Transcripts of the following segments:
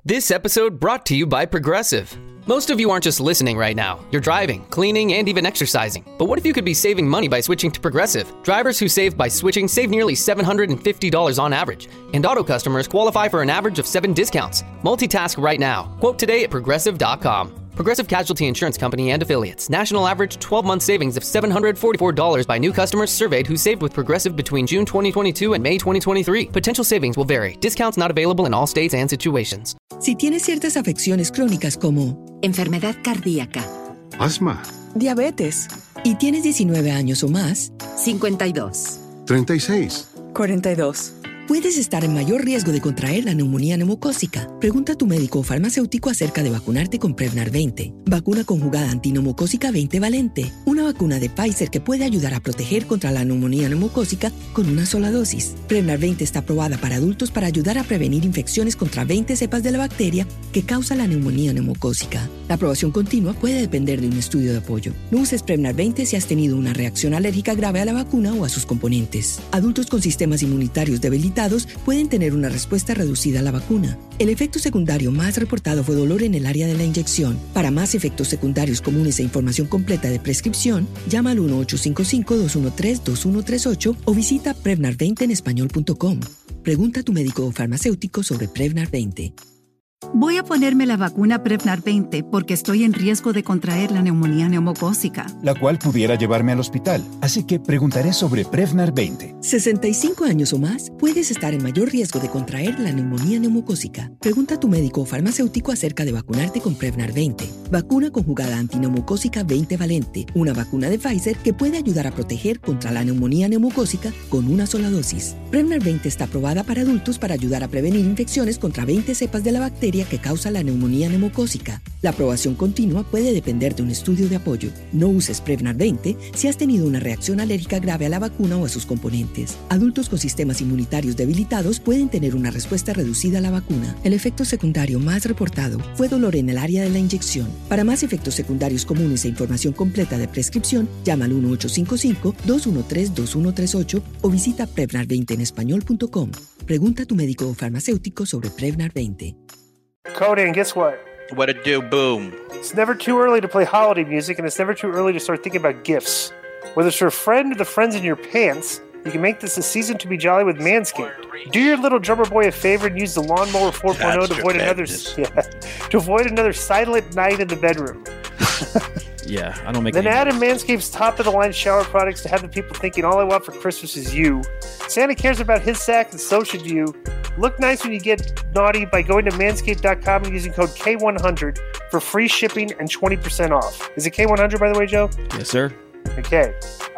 This episode brought to you by Progressive. Most of you aren't just listening right now. You're driving, cleaning, and even exercising. But what if you could be saving money by switching to Progressive? Drivers who save by switching save nearly $750 on average. And auto customers qualify for an average of 7 discounts. Multitask right now. Quote today at Progressive.com. Progressive Casualty Insurance Company and Affiliates. National average 12-month savings of $744 by new customers surveyed who saved with Progressive between June 2022 and May 2023. Potential savings will vary. Discounts not available in all states and situations. Si tienes ciertas afecciones crónicas como enfermedad cardíaca, asma, diabetes, y tienes 19 años o más, 52, 36, 42. puedes estar en mayor riesgo de contraer la neumonía neumocócica. Pregunta a tu médico o farmacéutico acerca de vacunarte con Prevnar 20, vacuna conjugada antineumocócica 20 valente, una vacuna de Pfizer que puede ayudar a proteger contra la neumonía neumocócica con una sola dosis. Prevnar 20 está aprobada para adultos para ayudar a prevenir infecciones contra 20 cepas de la bacteria que causa la neumonía neumocócica. La aprobación continua puede depender de un estudio de apoyo. No uses Prevnar 20 si has tenido una reacción alérgica grave a la vacuna o a sus componentes. Adultos con sistemas inmunitarios debilitados pueden tener una respuesta reducida a la vacuna. El efecto secundario más reportado fue dolor en el área de la inyección. Para más efectos secundarios comunes e información completa de prescripción, llama al 1-855-213-2138 o visita Prevnar20enespañol.com. Pregunta a tu médico o farmacéutico sobre Prevnar 20. Voy a ponerme la vacuna Prevnar 20 porque estoy en riesgo de contraer la neumonía neumocócica, la cual pudiera llevarme al hospital. Así que preguntaré sobre Prevnar 20. 65 años o más, puedes estar en mayor riesgo de contraer la neumonía neumocócica. Pregunta a tu médico o farmacéutico acerca de vacunarte con Prevnar 20, vacuna conjugada antineumocócica 20 valente, una vacuna de Pfizer que puede ayudar a proteger contra la neumonía neumocócica con una sola dosis. Prevnar 20 está aprobada para adultos para ayudar a prevenir infecciones contra 20 cepas de la bacteria que causa la neumonía neumocócica. La aprobación continua puede depender de un estudio de apoyo. No uses Prevnar 20 si has tenido una reacción alérgica grave a la vacuna o a sus componentes. Adultos con sistemas inmunitarios debilitados pueden tener una respuesta reducida a la vacuna. El efecto secundario más reportado fue dolor en el área de la inyección. Para más efectos secundarios comunes e información completa de prescripción, llama al 1-855-213-2138 o visita Prevnar20enespañol.com. Pregunta a tu médico o farmacéutico sobre Prevnar 20. Conan, guess what? What it do, boom? It's never too early to play holiday music, and it's never too early to start thinking about gifts. Whether it's for a friend or the friends in your pants, you can make this a season to be jolly with Manscaped. Do your little drummer boy a favor and use the Lawnmower 4.0 to avoid another silent night in the bedroom. Yeah, I don't make Then add in Manscaped's top-of-the-line shower products to have the people thinking all I want for Christmas is you. Santa cares about his sack, and so should you. Look nice when you get naughty by going to Manscaped.com and using code K100 for free shipping and 20% off. Is it K100, by the way, Joe? Yes, sir. Okay.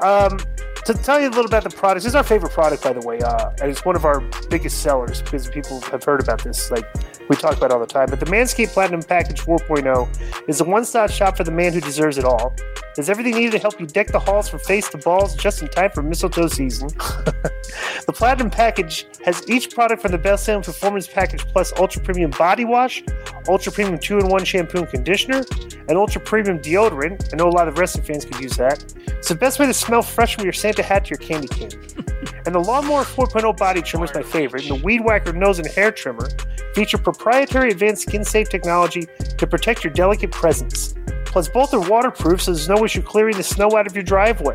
To tell you a little about the products, this is our favorite product, by the way, and it's one of our biggest sellers because people have heard about this, like we talk about all the time. But the Manscaped Platinum Package 4.0 is a one-stop shop for the man who deserves it all. There's everything needed to help you deck the halls from face to balls just in time for mistletoe season. The Platinum Package has each product from the best-selling Performance Package Plus Ultra Premium Body Wash, Ultra Premium 2-in-1 Shampoo and Conditioner, and Ultra Premium Deodorant. I know a lot of wrestling fans could use that. It's the best way to smell fresh from your Santa hat to your candy cane. And the Lawnmower 4.0 Body Trimmer is my favorite, and the Weed Whacker Nose and Hair Trimmer feature proprietary advanced skin-safe technology to protect your delicate presence. Plus, both are waterproof, so there's no issue clearing the snow out of your driveway.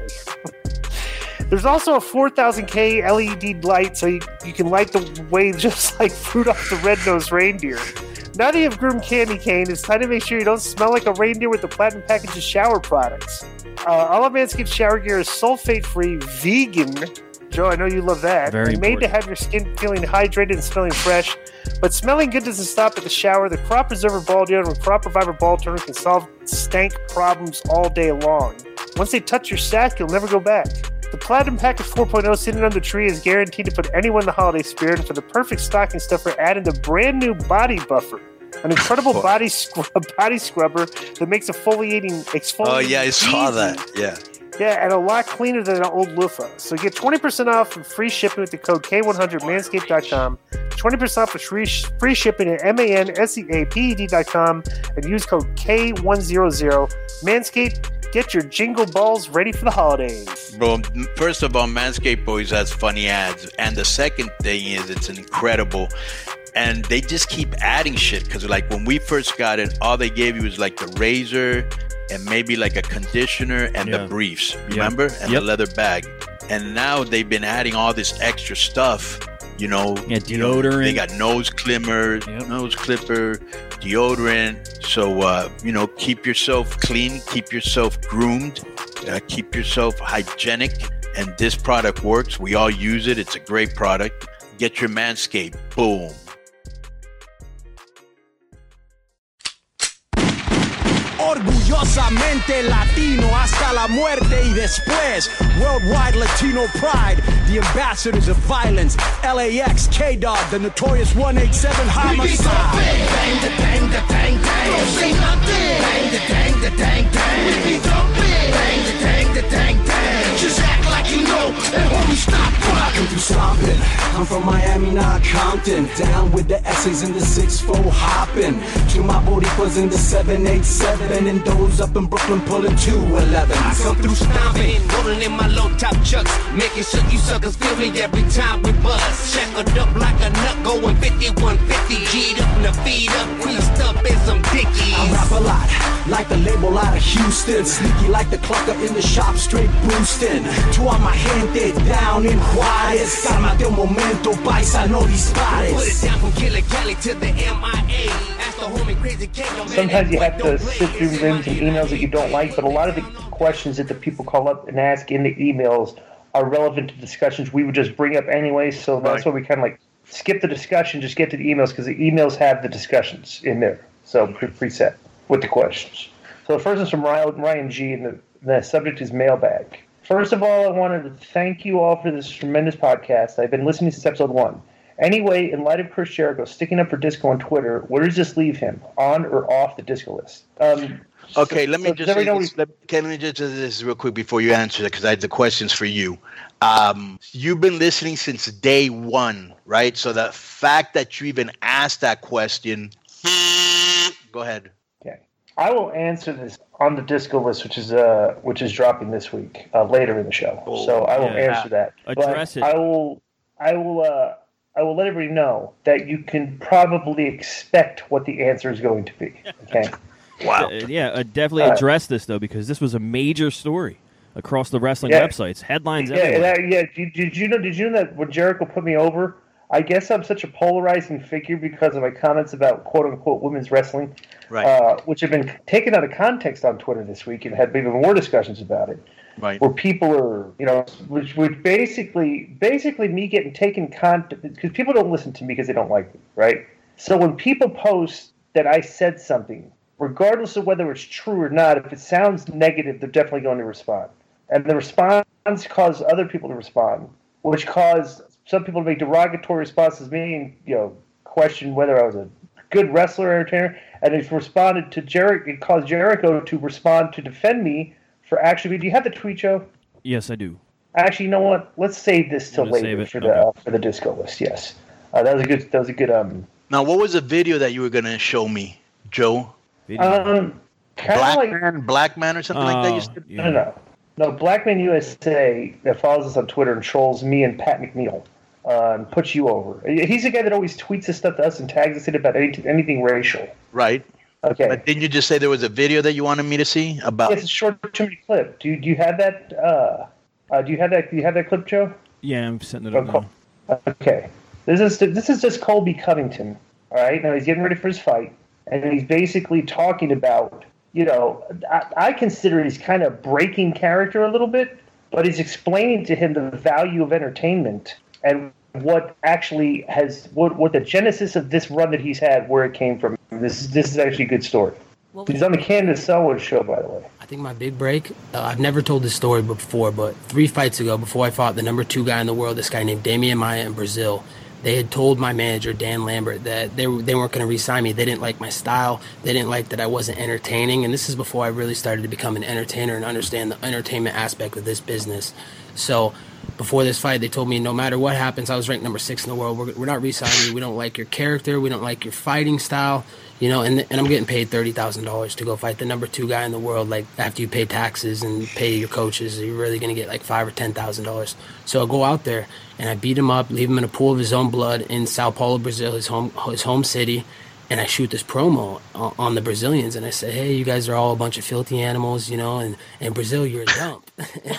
There's also a 4000K LED light, so you can light the way just like Rudolph the Red-Nosed Reindeer. Now that you have groomed candy cane, it's time to make sure you don't smell like a reindeer with the Platinum Package's shower products. All of Manscaped shower gear is sulfate-free, vegan. Joe, I know you love that. Very and made to have your skin feeling hydrated and smelling fresh. But smelling good doesn't stop at the shower. The Crop Preserver Ball Deodorant and Crop Reviver Ball Toner can solve stank problems all day long. Once they touch your sack, you'll never go back. The Platinum Package 4.0 sitting on the tree is guaranteed to put anyone in the holiday spirit. And for the perfect stocking stuffer, add in the brand new Body Buffer, an incredible body scrubber that makes exfoliating. Oh, yeah, I saw easy. that. Yeah. Yeah, and a lot cleaner than an old loofah. So get 20% off and free shipping with the code K100manscaped.com. 20% off for free shipping at MANSEAPED.com and use code K100. Manscaped, get your jingle balls ready for the holidays. Well, first of all, Manscaped always has funny ads. And the second thing is it's incredible. And they just keep adding shit because, like, when we first got it, all they gave you was like the razor and maybe like a conditioner and the briefs, remember? And the leather bag. And now they've been adding all this extra stuff, you know. Yeah, deodorant. They got nose clipper, deodorant. So, you know, keep yourself clean, keep yourself groomed, keep yourself hygienic. And this product works. We all use it. It's a great product. Get your Manscaped. Boom. Orgullosamente latino hasta la muerte y después. Worldwide Latino pride, the ambassadors of violence. LAX, K-Dog, the notorious 187 homicide. Bang the dang the dang dang. Don't say nothing. Bang the dang the dang dang. We be dumping. Bang the dang the dang dang. Just act like you know and homie stop rocking. Through stomping. I'm from Miami, not Compton. Down with the S's in the 6-4 hopping. To my Boricuas in the 787. And those up in Brooklyn pulling 211. I come through stomping, rolling in my low top chucks, making sure you suckers feel me every time we buzz. Shackled up like a nut, going 5150. G'd up, the feet up, creased up in some dickies. I rap a lot, like the label out of Houston. Sneaky like the clucker in the shop, straight boosting. To all my gente down in Juarez. Cálmate un momento, paisa, no dispares. Put it down from Killer Cali to the MIA. Ask the homie Crazy K. Sometimes you have to sit through rooms and emails that you don't like, but a lot of the questions that the people call up and ask in the emails are relevant to discussions we would just bring up anyway, so that's why we kind of like skip the discussion, just get to the emails, because the emails have the discussions in there, so preset with the questions. So the first is from Ryan G, and the subject is mailbag. First of all, I wanted to thank you all for this tremendous podcast. I've been listening since episode 1. Anyway, in light of Chris Jericho sticking up for disco on Twitter, where does this leave him? On or off the disco list? Okay, let me just say this. Let me just do this real quick before you answer that, because I have the questions for you. You've been listening since day 1, right? So the fact that you even asked that question, go ahead. Okay, I will answer this on the disco list, which is dropping this week, later in the show. So I will answer that. Address it. I will let everybody know that you can probably expect what the answer is going to be. Okay. Wow. Definitely address this, though, because this was a major story across the wrestling websites. Headlines everywhere. Did you know that when Jericho put me over, I guess I'm such a polarizing figure because of my comments about quote-unquote women's wrestling, right? Which have been taken out of context on Twitter this week and had even more discussions about it. Right. Where people are, which basically me getting taken content, because people don't listen to me because they don't like me, right? So when people post that I said something, regardless of whether it's true or not, if it sounds negative, they're definitely going to respond. And the response caused other people to respond, which caused some people to make derogatory responses to me and, question whether I was a good wrestler or entertainer. And it responded to Jericho. It caused Jericho to respond to defend me for actually. Do you have the tweet, Joe? Yes, I do. Actually, you know what? Let's save this till later for the disco list. Yes, that was a good. Now, what was the video that you were gonna show me, Joe? Black man or something like that. You said? Yeah. No. Black Man USA that follows us on Twitter and trolls me and Pat McNeil and puts you over. He's the guy that always tweets this stuff to us and tags us in about anything racial. Right. Okay. But didn't you just say there was a video that you wanted me to see about? Yes, it's a short-term clip. Do you have that? Do you have that clip, Joe? Yeah, I'm setting it up now. Okay. This is just Colby Covington. All right. Now he's getting ready for his fight, and he's basically talking about. I consider he's kind of breaking character a little bit, but he's explaining to him the value of entertainment and what actually what the genesis of this run that he's had, where it came from. This is actually a good story. He's on the Candace Selwood show, by the way. I think my big break, I've never told this story before, but 3 fights ago, before I fought the number 2 guy in the world, this guy named Damian Maia in Brazil, they had told my manager, Dan Lambert, that they weren't going to re-sign me. They didn't like my style. They didn't like that I wasn't entertaining. And this is before I really started to become an entertainer and understand the entertainment aspect of this business. So before this fight, they told me no matter what happens, I was ranked number 6 in the world. We're not re-signing you. We don't like your character. We don't like your fighting style. You know, and I'm getting paid $30,000 to go fight the number 2 guy in the world. Like, after you pay taxes and pay your coaches, you're really going to get like $5,000 or $10,000. So I go out there and I beat him up, leave him in a pool of his own blood in Sao Paulo, Brazil, his home city. And I shoot this promo on the Brazilians, and I say, hey, you guys are all a bunch of filthy animals, you know, and Brazil, you're a dump.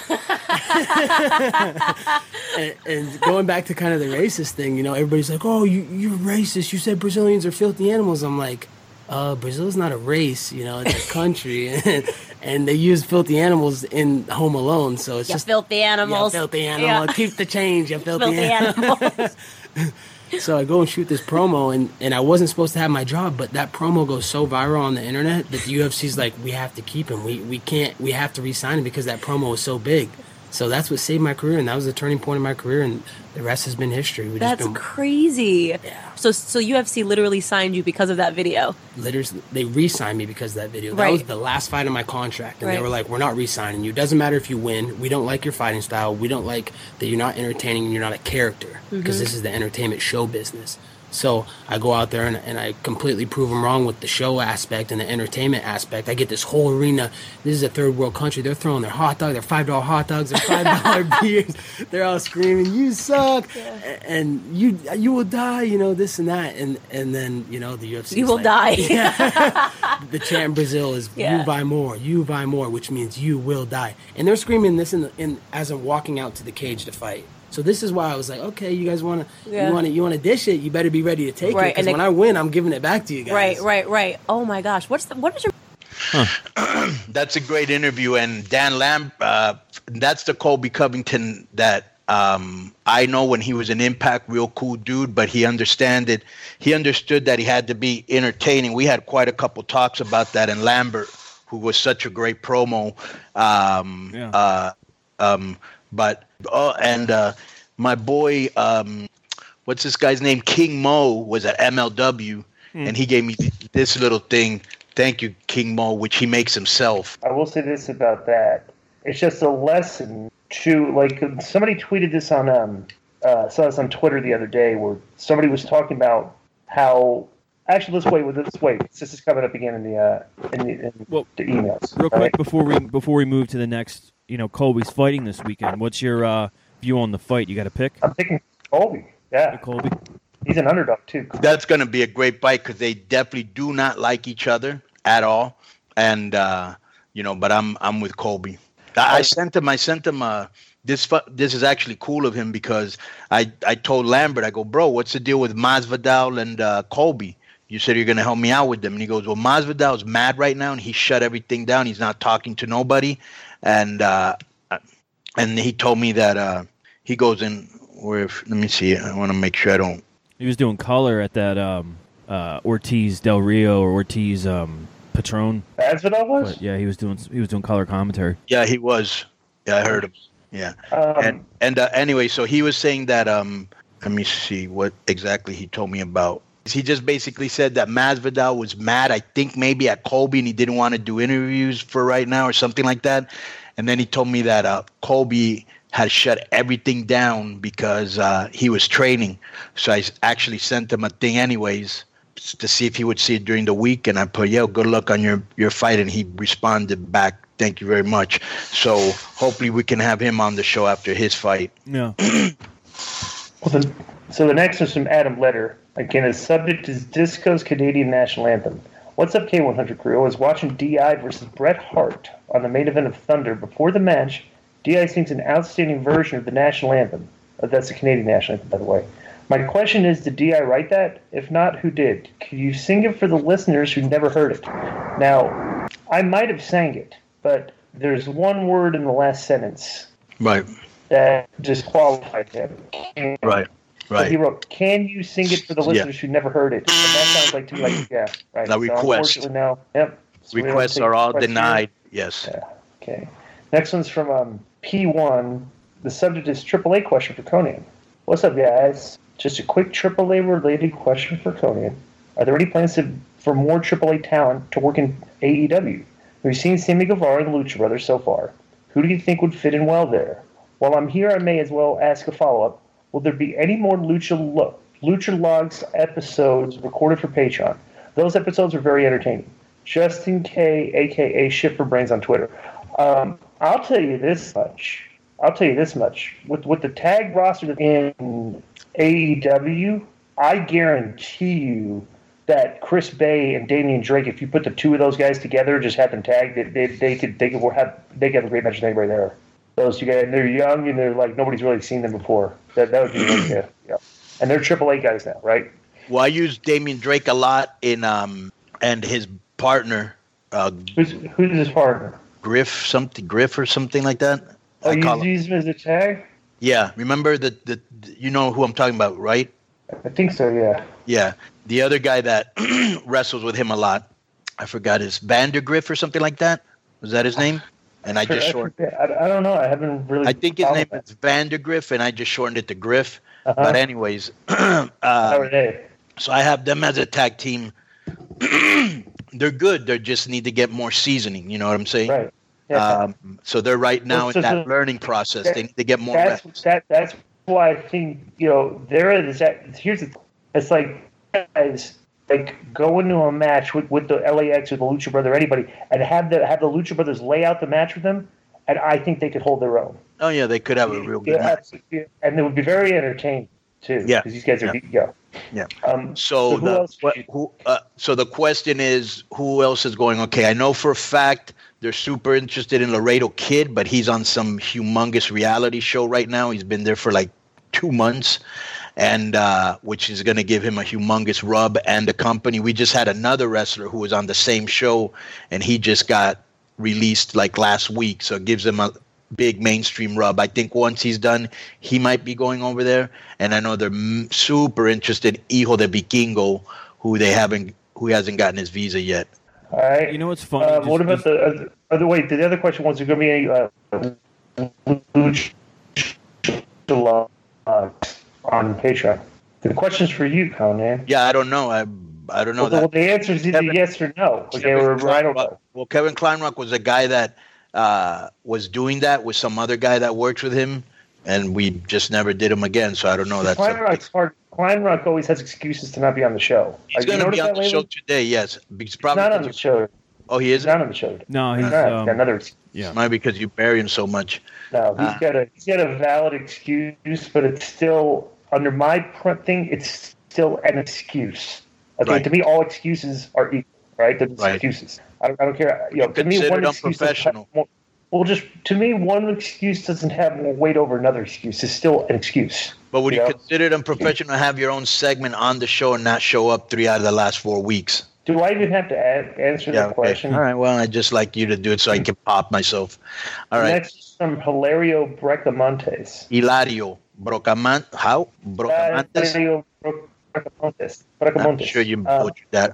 and going back to kind of the racist thing, you know, everybody's like, oh, you're racist. You said Brazilians are filthy animals. I'm like, Brazil's not a race, you know, it's a country. And they use filthy animals in Home Alone, so it's just filthy animals. Yeah, filthy animal. Yeah. Keep the change, you filthy animals. So I go and shoot this promo, and I wasn't supposed to have my job, but that promo goes so viral on the internet that the UFC's like, we have to keep him. We have to re-sign him because that promo was so big. So that's what saved my career, and that was the turning point in my career, and the rest has been history. That's crazy. Yeah. So UFC literally signed you because of that video? Literally, they re-signed me because of that video. Right. That was the last fight of my contract, and they were like, we're not re-signing you. It doesn't matter if you win. We don't like your fighting style. We don't like that you're not entertaining and you're not a character, because this is the entertainment show business. So I go out there and I completely prove them wrong with the show aspect and the entertainment aspect. I get this whole arena. This is a third world country. They're throwing their hot dogs, their $5 hot dogs, their $5 beers. They're all screaming, "You suck!" And you will die. You know, this and that. And then, you know, the UFC. You will die. Yeah. The chant in Brazil is "You buy more," which means you will die. And they're screaming this as I'm walking out to the cage to fight. So this is why I was like, okay, you guys want to dish it, you better be ready to take it, because when I win, I'm giving it back to you guys. Right. Oh my gosh, what is your? That's a great interview, and Dan that's the Colby Covington that I know when he was an Impact, real cool dude, but he understood that he had to be entertaining. We had quite a couple talks about that, and Lambert, who was such a great promo, but my boy, what's this guy's name? King Mo was at MLW, and he gave me this little thing. Thank you, King Mo, which he makes himself. I will say this about that: it's just a lesson to, like, somebody tweeted this on saw this on Twitter the other day, where somebody was talking about how. Actually, let's wait. This is coming up again in the emails. Real quick, before we move to the next. You know, Colby's fighting this weekend. What's your view on the fight? You got a pick? I'm picking Colby. Yeah, Colby. He's an underdog too. That's going to be a great fight because they definitely do not like each other at all. And you know, but I'm with Colby. I sent him. This is actually cool of him because I told Lambert, I go, bro, what's the deal with Masvidal and Colby? You said you're going to help me out with them. And he goes, well, Masvidal's mad right now, and he shut everything down. He's not talking to nobody. And he told me that he goes in let me see. I want to make sure I don't. He was doing color at that Ortiz Del Rio or Ortiz Patron. That's what I was. But yeah, he was doing color commentary. Yeah, he was. Yeah, I heard him. Yeah. Anyway, so he was saying that let me see what exactly he told me about. He just basically said that Masvidal was mad, I think maybe at Colby, and he didn't want to do interviews for right now or something like that. And then he told me that Colby had shut everything down because he was training. So I actually sent him a thing anyways to see if he would see it during the week. And I put, yo, good luck on your fight. And he responded back, thank you very much. So hopefully we can have him on the show after his fight. Yeah. So the next is from Adam Letter. Again, his subject is Disco's Canadian National Anthem. What's up, K100 crew? I was watching D.I. versus Bret Hart on the main event of Thunder. Before the match, D.I. sings an outstanding version of the national anthem. That's the Canadian national anthem, by the way. My question is, did D.I. write that? If not, who did? Could you sing it for the listeners who never heard it? Now, I might have sang it, but there's one word in the last sentence. Right. That disqualified him. Right. So he wrote, "Can you sing it for the listeners who never heard it?" And that sounds like to me like, yeah, right. Now, requests. Unfortunately, no. Yep. Requests are all denied. Yes. Yeah. Okay. Next one's from P1. The subject is AAA question for Conan. What's up, guys? Just a quick AAA-related question for Conan. Are there any plans for more AAA talent to work in AEW? We've seen Sammy Guevara and Lucha Brothers so far. Who do you think would fit in well there? While I'm here, I may as well ask a follow-up. Will there be any more Lucha Logs episodes recorded for Patreon? Those episodes are very entertaining. Justin K, a.k.a. Shipper Brains on Twitter. I'll tell you this much. With the tag roster in AEW, I guarantee you that Chris Bay and Damian Drake, if you put the two of those guys together, just have them tag, they could have a great match with anybody there. Those two guys, and they're young and they're like nobody's really seen them before. That would be really good. Yeah. And they're AAA guys now, right? Well, I use Damian Drake a lot in and his partner. Who's his partner? Griff or something like that. Oh, you use him as a tag? Yeah. Remember the you know who I'm talking about, right? I think so, yeah. Yeah. The other guy that wrestles with him a lot, I forgot his Vandergriff or something like that. Was that his name? And I just shortened. I don't know. I haven't really. I think his name is Vandergriff, and I just shortened it to Griff. But anyways, how are they? So I have them as a tag team. They're good. They just need to get more seasoning. You know what I'm saying? Right. Yeah. So they're right now in that learning process. They need to get more reps. That's why I think it's like guys like go into a match with the LAX or the Lucha Brother or anybody and have the Lucha Brothers lay out the match with them, and I think they could hold their own. Oh yeah, they could have a real good match. And it would be very entertaining too. Yeah, because these guys are Yeah. So the question is, who else is going? Okay, I know for a fact they're super interested in Laredo Kid, but he's on some humongous reality show right now. He's been there for like 2 months, and which is going to give him a humongous rub and the company. We just had another wrestler who was on the same show, and he just got released like last week, so it gives him a big mainstream rub. I think once he's done, he might be going over there. And I know they're super interested in Hijo de Vikingo, who hasn't gotten his visa yet. All right. You know what's funny? What about the other? Wait, the other question was: there going to be any on Patreon? The question's for you, Conan. Yeah, I don't know. I don't know. Well, the answer is either yes or no. Okay, I don't know. Well, Kevin Kleinrock was a guy that was doing that with some other guy that works with him, and we just never did him again. So I don't know. Kleinrock's hard. Kleinrock always has excuses to not be on the show. He's going to be on the show today. Yes, he's not on the show. Oh, he is not on the show. No, he's got another excuse. Yeah, maybe because you bury him so much. No, he's got a valid excuse, but it's still under my thing. It's still an excuse. Okay, right. To me, all excuses are equal. Right, they're excuses. I don't care. To me, one excuse to me, one excuse doesn't have more weight over another excuse. It's still an excuse. But would you consider it unprofessional to have your own segment on the show and not show up 3 out of the last 4 weeks? Do I even have to answer that question? All right. Well, I'd just like you to do it so I can pop myself. All right. Next is from Hilario Bracamontes. Hilario Bracamontes. How? Bracamontes? Hilario Bracamontes. I'm sure you butchered that.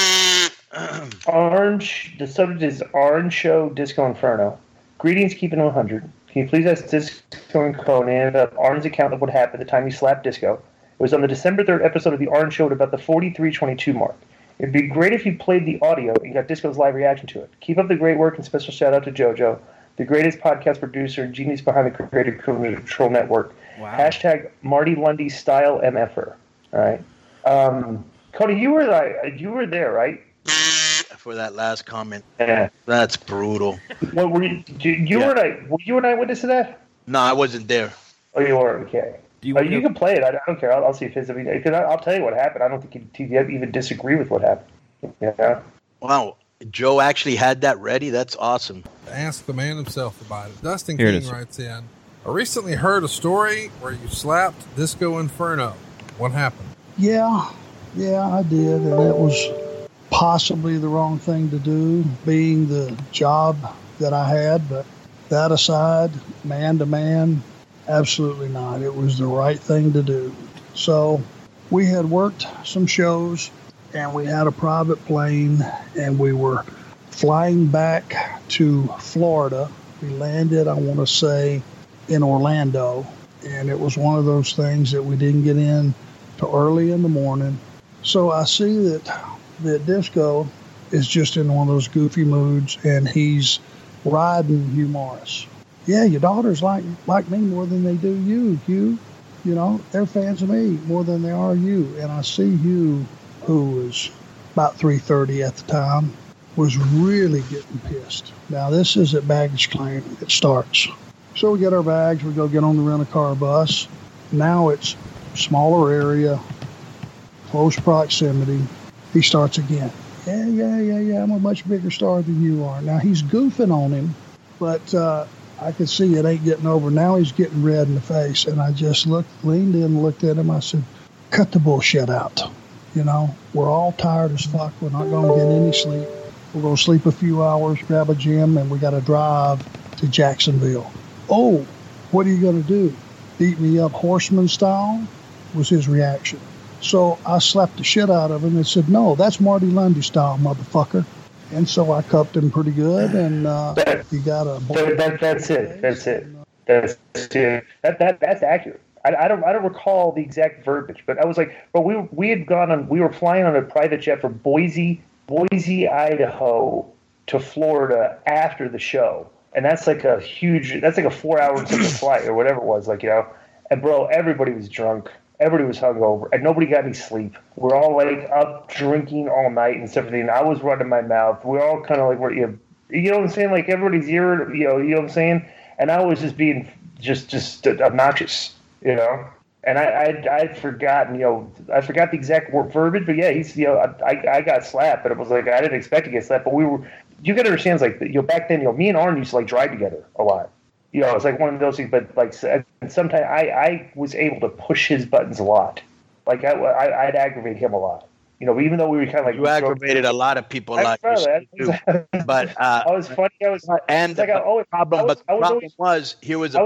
Orange. The subject is Orange Show Disco Inferno. Greetings, keeping 100. Can you please ask Disco and Conan about Arn's account of what happened the time he slapped Disco? It was on the December 3rd episode of the Orange Show at about the 43:22 mark. It'd be great if you played the audio and got Disco's live reaction to it. Keep up the great work and special shout out to JoJo, the greatest podcast producer and genius behind the Creative Control Network. Wow. Hashtag Marty Lundy style MFer. All right. Cody, you were there, right? For that last comment. Yeah. That's brutal. What were you were you an eyewitness to that? No, I wasn't there. Oh, you were? Okay. You can play it. I don't care. I'll see if it's. Because I'll tell you what happened. I don't think he'd even disagree with what happened. Yeah. Wow. Joe actually had that ready. That's awesome. Ask the man himself about it. Dustin King writes in, I recently heard a story where you slapped Disco Inferno. What happened? Yeah, I did. And it was possibly the wrong thing to do, being the job that I had. But that aside, man to man, absolutely not. It was the right thing to do. So we had worked some shows, and we had a private plane, and we were flying back to Florida. We landed, I want to say, in Orlando, and it was one of those things that we didn't get in till early in the morning. So I see that Disco is just in one of those goofy moods, and he's riding Hugh Morris. Yeah, your daughters like me more than they do you, Hugh. You know, they're fans of me more than they are you. And I see Hugh, who about 3:30 at the time, was really getting pissed. Now, this is at baggage claim. It starts. So we get our bags. We go get on the rent-a-car bus. Now it's smaller area, close proximity. He starts again. Yeah, I'm a much bigger star than you are. Now, he's goofing on him, but I could see it ain't getting over. Now he's getting red in the face, and I just leaned in and looked at him. I said, cut the bullshit out. You know, we're all tired as fuck. We're not going to get any sleep. We're going to sleep a few hours, grab a gym, and we got to drive to Jacksonville. Oh, what are you going to do? Beat me up horseman style? Was his reaction. So I slapped the shit out of him and said, no, that's Marty Lundy style, motherfucker. And so I cuffed him pretty good, and he got a... That's it. That's accurate. I don't recall the exact verbiage, but I was like, but we were flying on a private jet from Boise, Idaho to Florida after the show. And that's like a 4-hour flight or whatever it was, like, you know. And bro, everybody was drunk. Everybody was hungover, and nobody got any sleep. We're all like up drinking all night and stuff. And I was running my mouth. We're all kind of like, you know what I'm saying? Like everybody's here, you know what I'm saying? And I was just being just obnoxious, you know. And I'd forgotten, you know, I forgot the exact verbiage, but yeah, he's, you know, I got slapped, but it was like I didn't expect to get slapped. But you got to understand, it's like, you know, back then, you know, me and Arn used to like drive together a lot. You know, it's like one of those things, but like sometimes I was able to push his buttons a lot. Like I'd aggravate him a lot. You know, even though we were kind of like... You aggravated a lot of people a lot. But I was funny. I was... And like the problem was, here was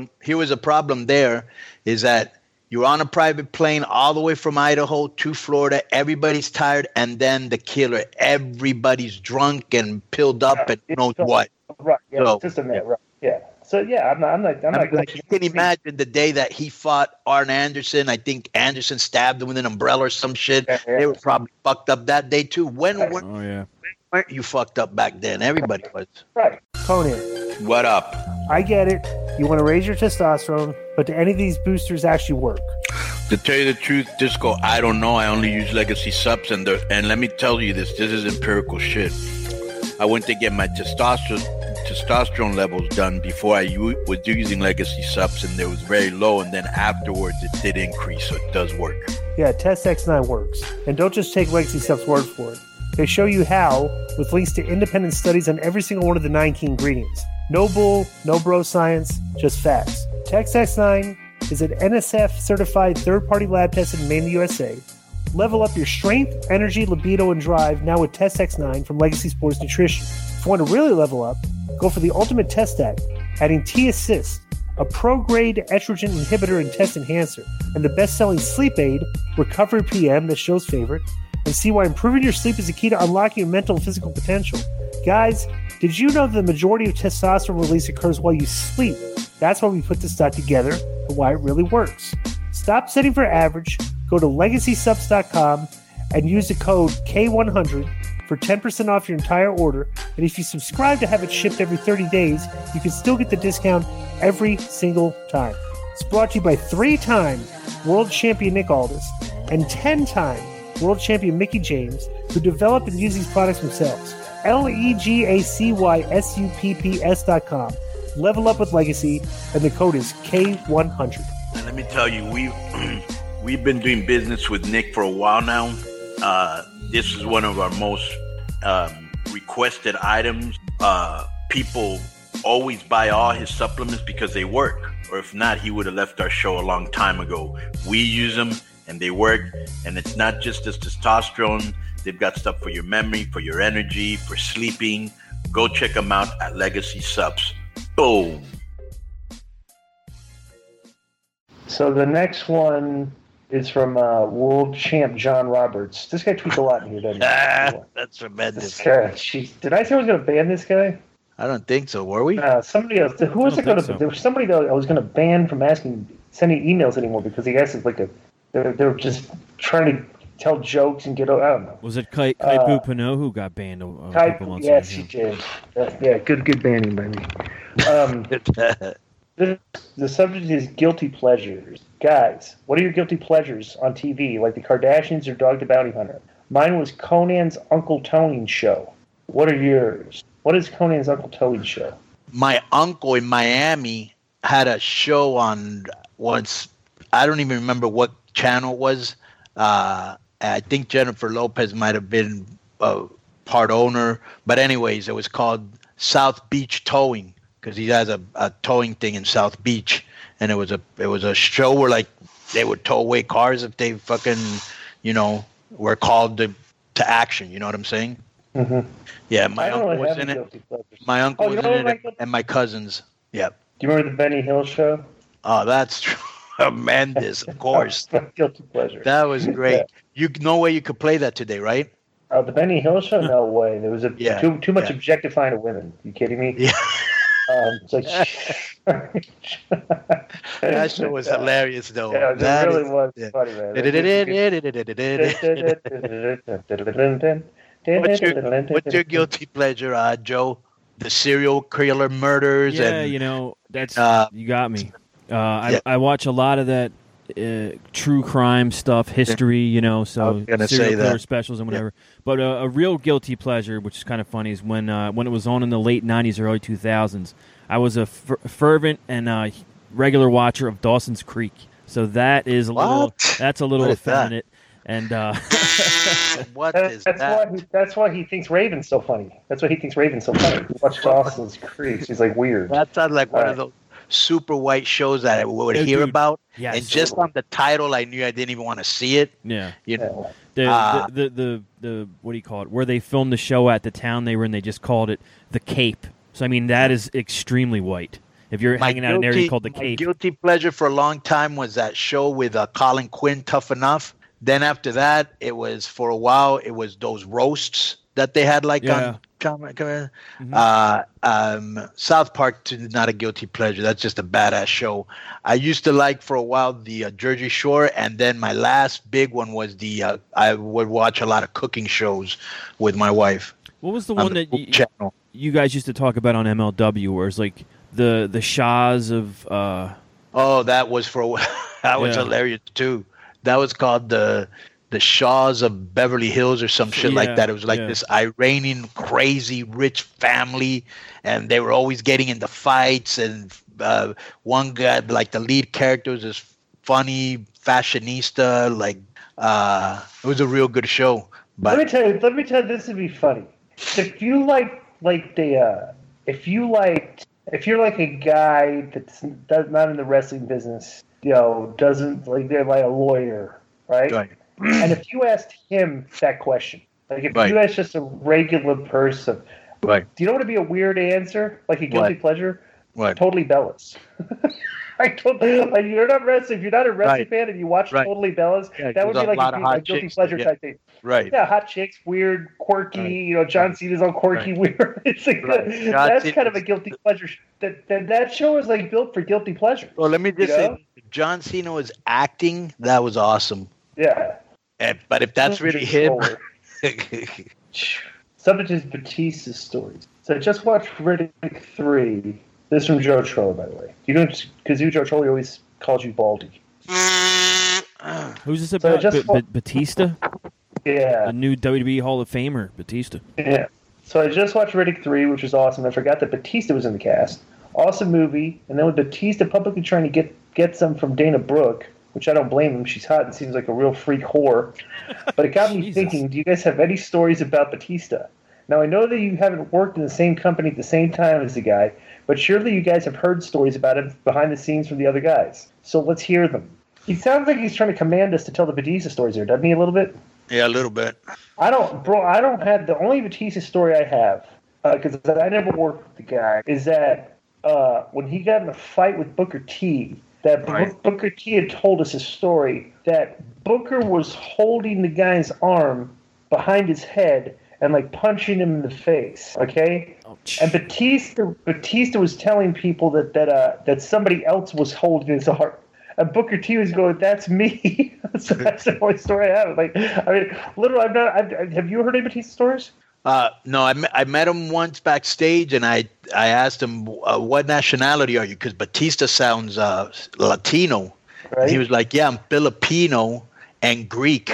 a problem there, is that you're on a private plane all the way from Idaho to Florida. Everybody's tired, and then the killer. Everybody's drunk and pilled up and who knows what. Right, yeah, so, just a minute, right, yeah. So yeah, I'm not. You can imagine the day that he fought Arn Anderson. I think Anderson stabbed him with an umbrella or some shit. Yeah. They were probably fucked up that day too. When weren't you fucked up back then? Everybody was. Right, Conan. What up? I get it. You want to raise your testosterone, but do any of these boosters actually work? To tell you the truth, Disco, I don't know. I only use Legacy Subs, and let me tell you this is empirical shit. I went to get my testosterone levels done before I was using Legacy Subs, and it was very low, and then afterwards it did increase, so it does work. Yeah, Test X9 works. And don't just take Legacy Subs' word for it. They show you how, with links to independent studies on every single one of the 9 key ingredients. No bull, no bro science, just facts. Test X9 is an NSF-certified third-party lab tested and made in the USA. Level up your strength, energy, libido, and drive now with Test X9 from Legacy Sports Nutrition. If you want to really level up, go for the ultimate test stack, adding T-Assist, a pro-grade estrogen inhibitor and test enhancer, and the best-selling sleep aid, Recovery PM, the show's favorite, and see why improving your sleep is the key to unlocking your mental and physical potential. Guys, did you know that the majority of testosterone release occurs while you sleep? That's why we put this stuff together and why it really works. Stop setting for average, go to LegacySubs.com and use the code K100 for 10% off your entire order. And if you subscribe to have it shipped every 30 days, you can still get the discount every single time. It's brought to you by 3-time world champion Nick Aldis and 10-time world champion Mickey James, who develop and use these products themselves. LEGACYSUPPS.com. Level up with Legacy, and the code is K100. And let me tell you, we've been doing business with Nick for a while now. This is one of our most requested items. People always buy all his supplements because they work, or if not, he would have left our show a long time ago. We use them and they work, and it's not just this testosterone. They've got stuff for your memory, for your energy, for sleeping. Go check them out at Legacy Subs. Boom. So the next one is from world champ John Roberts. This guy tweets a lot in here, doesn't he? That's tremendous. Did I say I was going to ban this guy? I don't think so. Were we? Somebody else. Who was it going to? There was somebody that I was going to ban from sending emails anymore because the guys is like they're just trying to tell jokes and get. I don't know. Was it Kai-Pu Pano who got banned a couple months ago? Yes, he did. Yeah, good banning by me. The subject is guilty pleasures. Guys, what are your guilty pleasures on TV, like the Kardashians or Dog the Bounty Hunter? Mine was Conan's Uncle Tony's show. What are yours? What is Conan's Uncle Tony's show? My uncle in Miami had a show on once. I don't even remember what channel it was. I think Jennifer Lopez might have been part owner. But anyways, it was called South Beach Towing because he has a towing thing in South Beach. And it was a show where like they would tow away cars if they fucking, were called to action. You know what I'm saying? Mm-hmm. Yeah, my uncle was in it. My uncle was in it, and my cousins. Yeah. Do you remember the Benny Hill show? Oh, that's tremendous, of course. Guilty pleasure. That was great. Yeah. No way you could play that today, right? Oh, the Benny Hill show? No way. There was too much objectifying of women. You kidding me? Yeah. It's like that show was hilarious, though. Yeah, it really was funny, man. What's your guilty pleasure, Joe? The serial killer murders? Yeah, and, that's you got me. I watch a lot of that true crime stuff, history, so serial killer specials and whatever. Yeah. But a real guilty pleasure, which is kind of funny, is when it was on in the late 90s, early 2000s. I was a fervent and regular watcher of Dawson's Creek. So that is that's a little effeminate. And that's why he thinks Raven's so funny. That's why he thinks Raven's so funny. He watched Dawson's Creek. He's like weird. That sounds like one of those super white shows that I would hear about. Yeah, and just on the title, I knew I didn't even want to see it. Yeah. The what do you call it? Where they filmed the show at, the town they were in, they just called it the Cape. So I mean that is extremely white. If you're hanging out in an area called the Cape. My guilty pleasure for a long time was that show with Colin Quinn, Tough Enough. Then after that, it was for a while. It was those roasts that they had on. Mm-hmm. South Park is not a guilty pleasure. That's just a badass show. I used to like for a while the Jersey Shore, and then my last big one was I would watch a lot of cooking shows with my wife. What was the one that you guys used to talk about on MLW, where it's like the Shahs of? Oh, that was for a while. That was hilarious too. That was called the Shaws of Beverly Hills or some shit like that. It was like this Iranian crazy rich family, and they were always getting into fights. And one guy, like the lead character, was this funny fashionista. Like it was a real good show. But let me tell you, this would be funny. If you if you're like a guy that's not in the wrestling business. Doesn't like they're like a lawyer, right? And if you asked him that question, like if you asked just a regular person, do you know what would be a weird answer, like a guilty pleasure? Totally Bellas. You're not wrestling. If you're not a wrestling fan and you watch Totally Bellas, that would be like a guilty pleasure type thing. Right. Yeah, hot chicks, weird, quirky. John Cena's all quirky, weird. It's like that's kind of a guilty pleasure. That show is like built for guilty pleasure. Well, let me just say, John Cena was acting. That was awesome. Yeah. But if that's really him, subject is Batista's stories. So I just watched Riddick 3. This is from Joe Troller, by the way. You know, because Joe Troller always calls you Baldy. Who's this about? Batista? Yeah. The new WWE Hall of Famer, Batista. Yeah. So I just watched Riddick 3, which was awesome. I forgot that Batista was in the cast. Awesome movie. And then with Batista publicly trying to get some from Dana Brooke, which I don't blame him. She's hot and seems like a real freak whore. But it got me thinking, do you guys have any stories about Batista? Now, I know that you haven't worked in the same company at the same time as the guy, but surely you guys have heard stories about him behind the scenes from the other guys. So let's hear them. He sounds like he's trying to command us to tell the Batista stories here, doesn't he, a little bit? Yeah, a little bit. I don't have the only Batista story I have, because I never worked with the guy, is that when he got in a fight with Booker T, Booker T had told us a story that Booker was holding the guy's arm behind his head and like punching him in the face, okay? And Batista was telling people that somebody else was holding his arm. And Booker T was going, "That's me." So that's the only story I have. Literally, have you heard any Batista stories? No, I met him once backstage, and I asked him, "What nationality are you?" Because Batista sounds Latino. Right. And he was like, "Yeah, I'm Filipino and Greek."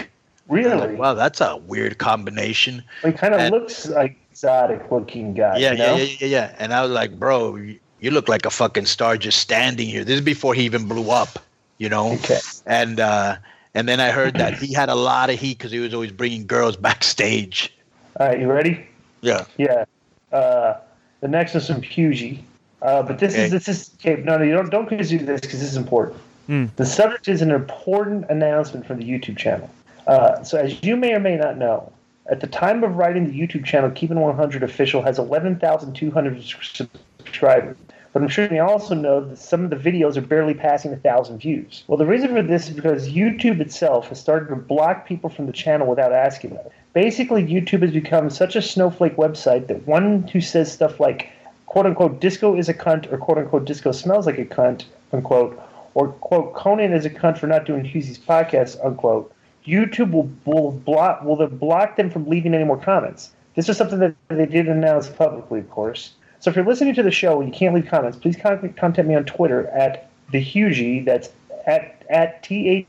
Really? Like, wow, that's a weird combination. He kind of looks like exotic looking guy. Yeah. And I was like, bro, you look like a fucking star just standing here. This is before he even blew up, you know? Okay. And then I heard that he had a lot of heat because he was always bringing girls backstage. All right, you ready? Yeah. Yeah. The next is from Hughie. But this is okay. No, you don't confuse this because this is important. The subject is an important announcement from the YouTube channel. So as you may or may not know, at the time of writing the YouTube channel, Keepin' 100 Official has 11,200 subscribers. But I'm sure you also know that some of the videos are barely passing 1,000 views. Well, the reason for this is because YouTube itself has started to block people from the channel without asking them. Basically, YouTube has become such a snowflake website that one who says stuff like, quote-unquote, disco is a cunt, or quote-unquote, disco smells like a cunt, unquote, or, quote, Conan is a cunt for not doing Hughie's podcast, unquote, YouTube will block them from leaving any more comments. This is something that they did announce publicly, of course. So if you're listening to the show and you can't leave comments, please contact me on Twitter at the Hughie. That's at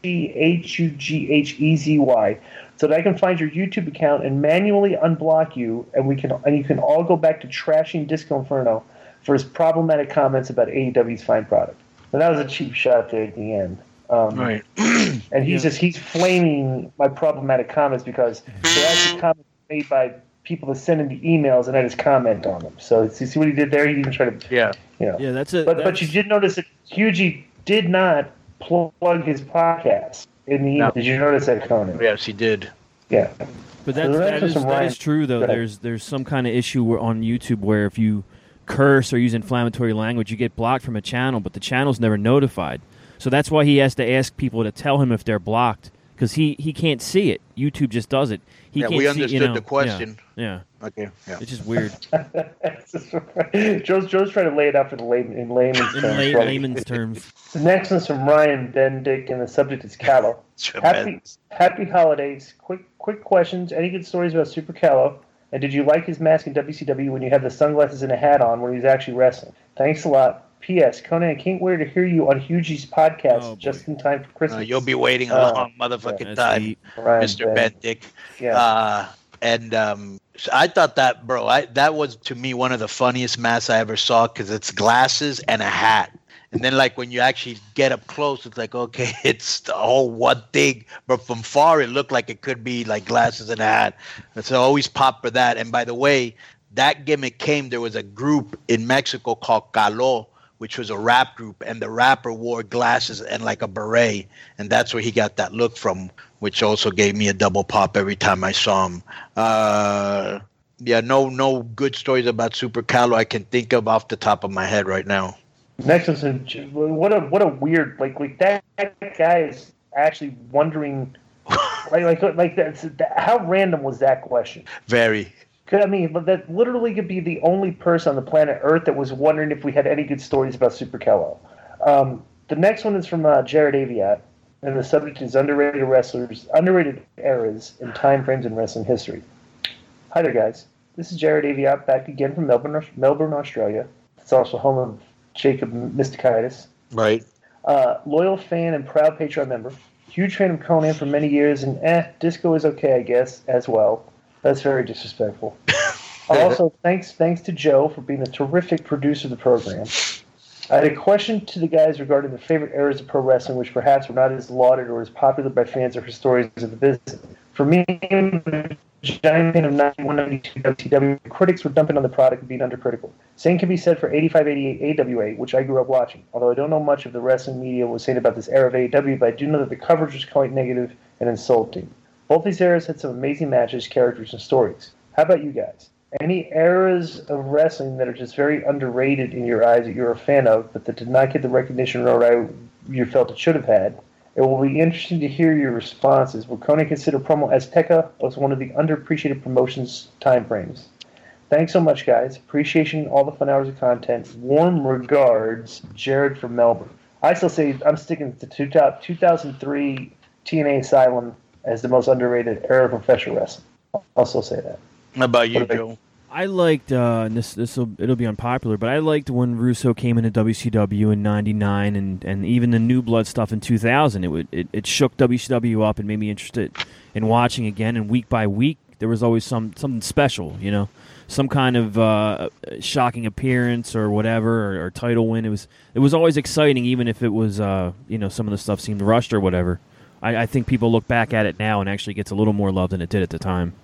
THEHUGHEZY, so that I can find your YouTube account and manually unblock you, and you can all go back to trashing Disco Inferno for his problematic comments about AEW's fine product. And that was a cheap shot there at the end. Right. And he's flaming my problematic comments because they're actually comments made by people that send in the emails, and I just comment on them. So you see what he did there? He didn't try to, Yeah, that's it. But you did notice that Hughie did not plug his podcast in the email. Did you notice that, Conan? Yes, he did. Yeah. But that is true, though. There's some kind of issue on YouTube where if you curse or use inflammatory language, you get blocked from a channel, but the channel's never notified. So that's why he has to ask people to tell him if they're blocked, because he can't see it. YouTube just does it. We understood the question. Yeah. Okay. Yeah. It's just weird. Joe's trying to lay it out for the in layman's terms. Layman's terms. The next one's from Ryan Bendick, and the subject is Callow. Happy holidays. Quick questions. Any good stories about Super Callow? And did you like his mask in WCW when you had the sunglasses and a hat on when he was actually wrestling? Thanks a lot. P.S. Conan, I can't wait to hear you on Hughie's podcast just in time for Christmas. You'll be waiting a long motherfucking time, Mr. Bendick. Yeah. So I thought that, bro, that was to me one of the funniest masks I ever saw because it's glasses and a hat. And then, like, when you actually get up close, it's like, okay, it's the whole one thing. But from far, it looked like it could be, like, glasses and a hat. And so I always pop for that. And by the way, that gimmick there was a group in Mexico called Caló, which was a rap group. And the rapper wore glasses and, like, a beret. And that's where he got that look from, which also gave me a double pop every time I saw him. No good stories about Super Caló I can think of off the top of my head right now. Next one's what a weird like that guy is actually wondering like that's how random was that question? Very. I mean, that literally could be the only person on the planet Earth that was wondering if we had any good stories about Super Callow. The next one is from Jared Aviat, and the subject is underrated eras and time frames in wrestling history. Hi there, guys. This is Jared Aviat back again from Melbourne, Australia. It's also home of Jacob Mystikaitis. Right. Loyal fan and proud Patreon member. Huge fan of Conan for many years, and Disco is okay, I guess, as well. That's very disrespectful. Also, thanks to Joe for being a terrific producer of the program. I had a question to the guys regarding their favorite eras of pro wrestling, which perhaps were not as lauded or as popular by fans or historians of the business. For me, giant fan of 91-92 WCW, critics were dumping on the product and being undercritical. Same can be said for 85-88 AWA, which I grew up watching. Although I don't know much of the wrestling media was saying about this era of AEW, but I do know that the coverage was quite negative and insulting. Both these eras had some amazing matches, characters, and stories. How about you guys? Any eras of wrestling that are just very underrated in your eyes that you're a fan of, but that did not get the recognition you felt it should have had? It will be interesting to hear your responses. Would Conan consider Promo Azteca as one of the underappreciated promotions time frames? Thanks so much, guys. Appreciation, all the fun hours of content. Warm regards, Jared from Melbourne. I still say I'm sticking to 2003 TNA Asylum as the most underrated era of professional wrestling. I'll still say that. How about you, Joe? I liked and it'll be unpopular, but I liked when Russo came into WCW in '99 and even the New Blood stuff in 2000. It shook WCW up and made me interested in watching again. And week by week, there was always something special, some kind of shocking appearance or whatever, or title win. It was always exciting, even if it was some of the stuff seemed rushed or whatever. I think people look back at it now and actually gets a little more love than it did at the time.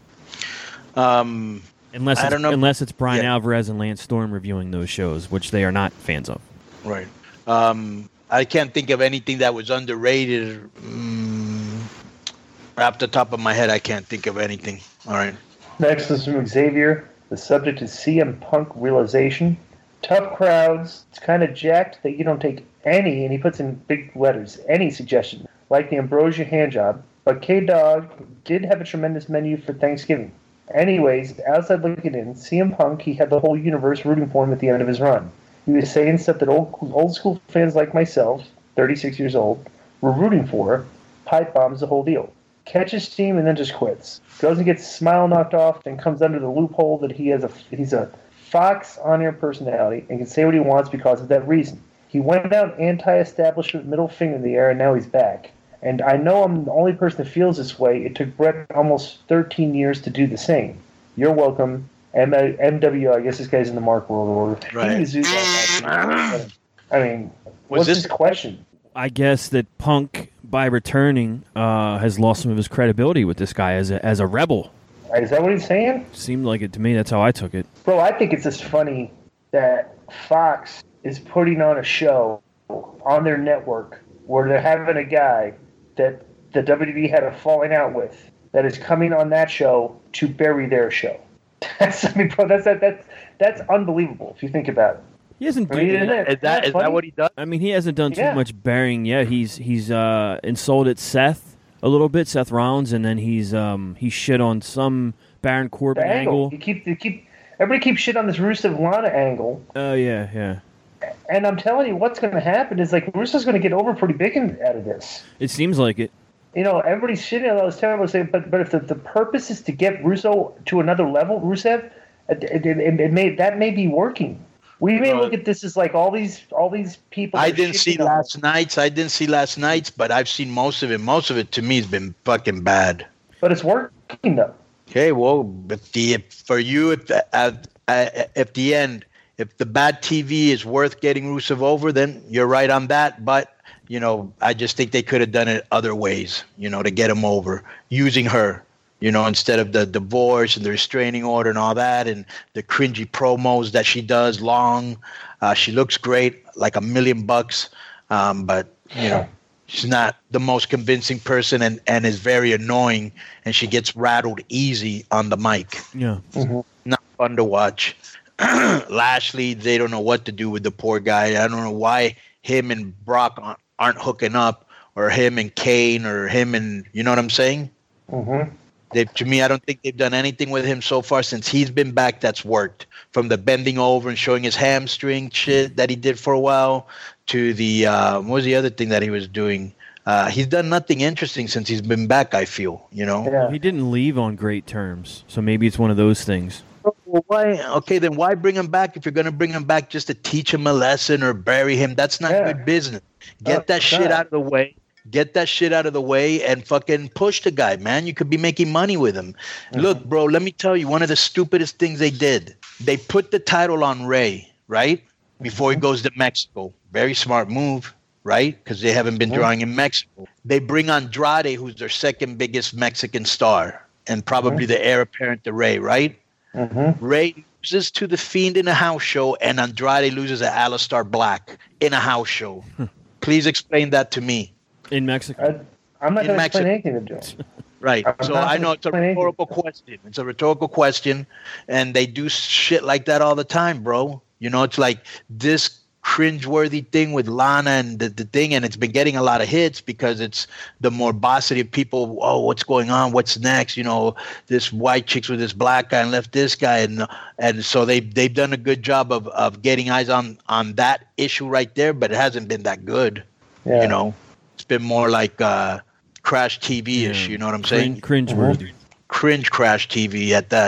Unless it's Brian Alvarez and Lance Storm reviewing those shows, which they are not fans of. Right. I can't think of anything that was underrated. Off the top of my head, I can't think of anything. All right. Next is from Xavier. The subject is CM Punk realization. Tough crowds. It's kind of jacked that you don't take any, and he puts in big letters, any suggestion, like the Ambrosia handjob. But K-Dog did have a tremendous menu for Thanksgiving. Anyways, outside looking in, CM Punk, he had the whole universe rooting for him at the end of his run. He was saying stuff that old school fans like myself, 36 years old, were rooting for. Pipe bombs, the whole deal. Catches steam and then just quits. Goes and gets smile knocked off and comes under the loophole that he's a Fox on-air personality and can say what he wants because of that reason. He went out anti-establishment, middle finger in the air, and now he's back. And I know I'm the only person that feels this way. It took Brett almost 13 years to do the same. You're welcome. MW, I guess this guy's in the Mark World Order. Right. I mean, what's his question? I guess that Punk, by returning, has lost some of his credibility with this guy as a rebel. Is that what he's saying? Seemed like it to me. That's how I took it. Bro, I think it's just funny that Fox is putting on a show on their network where they're having a guy that the WWE had a falling out with that is coming on that show to bury their show. That's unbelievable if you think about it. He hasn't done is that what he does? I mean, he hasn't done too much burying yet. He's insulted Seth a little bit, Seth Rollins, and then he shit on some Baron Corbin angle. Everybody keeps shit on this Rusev Lana angle. Oh yeah. And I'm telling you, what's going to happen is Rusev's going to get over pretty big out of this. It seems like it. Everybody's shitting on all this terrible stuff, but if the purpose is to get Russo to another level, Rusev, that may be working. We may look at this as all these people. I didn't see last night's, but I've seen most of it. Most of it to me has been fucking bad. But it's working though. Okay, well, if the bad TV is worth getting Rusev over, then you're right on that. But I just think they could have done it other ways, to get him over, using her. Instead of the divorce and the restraining order and all that and the cringy promos that she does long. She looks great, like $1 million. But, she's not the most convincing person and is very annoying. And she gets rattled easy on the mic. Yeah. Mm-hmm. Not fun to watch. Lashley, they don't know what to do with the poor guy. I don't know why him and Brock aren't hooking up, or him and Kane, or him and, you know what I'm saying? Mm-hmm. To me, I don't think they've done anything with him so far since he's been back that's worked. From the bending over and showing his hamstring shit that he did for a while to the what was the other thing that he was doing? He's done nothing interesting since he's been back, I feel, Yeah. He didn't leave on great terms, so maybe it's one of those things. Well, why? Okay, then why bring him back if you're going to bring him back just to teach him a lesson or bury him? That's not good business. Get that shit out of the way. Get that shit out of the way and fucking push the guy, man. You could be making money with him. Mm-hmm. Look, bro, let me tell you, one of the stupidest things they did, they put the title on Rey, right? Before he goes to Mexico. Very smart move, right? Because they haven't been drawing in Mexico. They bring Andrade, who's their second biggest Mexican star, and probably the heir apparent to Rey, right? Mm-hmm. Rey loses to The Fiend in a house show, and Andrade loses to Aleister Black in a house show. Please explain that to me. In Mexico. I'm not going to explain anything to do. Right. So I know it's a rhetorical question. It's a rhetorical question, and they do shit like that all the time, bro. It's like this cringeworthy thing with Lana and the thing, and it's been getting a lot of hits because it's the morbosity of people. Oh, what's going on? What's next? This white chick's with this black guy and left this guy, and so they've done a good job of getting eyes on that issue right there, but it hasn't been that good. Yeah. It's been more like Crash TV-ish, you know what I'm saying? Cringe-worthy. Cringe Crash TV at that.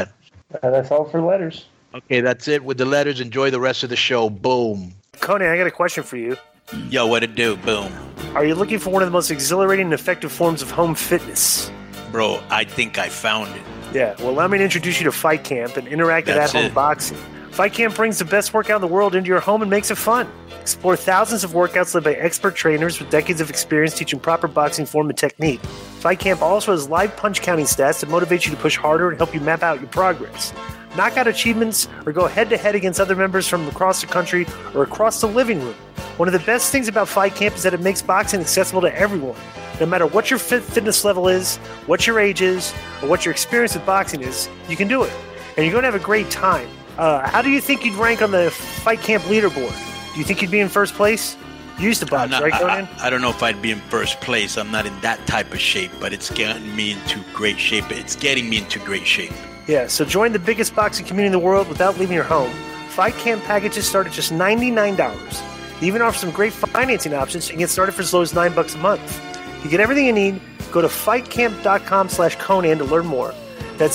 That's all for letters. Okay, that's it with the letters. Enjoy the rest of the show. Boom. Conan, I got a question for you. Yo, what it do? Boom. Are you looking for one of the most exhilarating and effective forms of home fitness? Bro, I think I found it. Yeah, well, let me introduce you to Fight Camp and interactive at-home boxing. Fight Camp brings the best workout in the world into your home and makes it fun. Explore thousands of workouts led by expert trainers with decades of experience teaching proper boxing form and technique. Fight Camp also has live punch counting stats that motivate you to push harder and help you map out your progress. Knock out achievements or go head-to-head against other members from across the country or across the living room. One of the best things about Fight Camp is that it makes boxing accessible to everyone. No matter what your fitness level is, what your age is, or what your experience with boxing is, you can do it. And you're going to have a great time. How do you think you'd rank on the Fight Camp leaderboard? Do you think you'd be in first place? You used to box, right, Conan? I don't know if I'd be in first place. I'm not in that type of shape, but it's getting me into great shape. It's getting me into great shape. Yeah, so join the biggest boxing community in the world without leaving your home. Fight Camp packages start at just $99. They even offer some great financing options so you can get started for as low as $9 a month. You get everything you need. Go to fightcamp.com/Conan to learn more. That's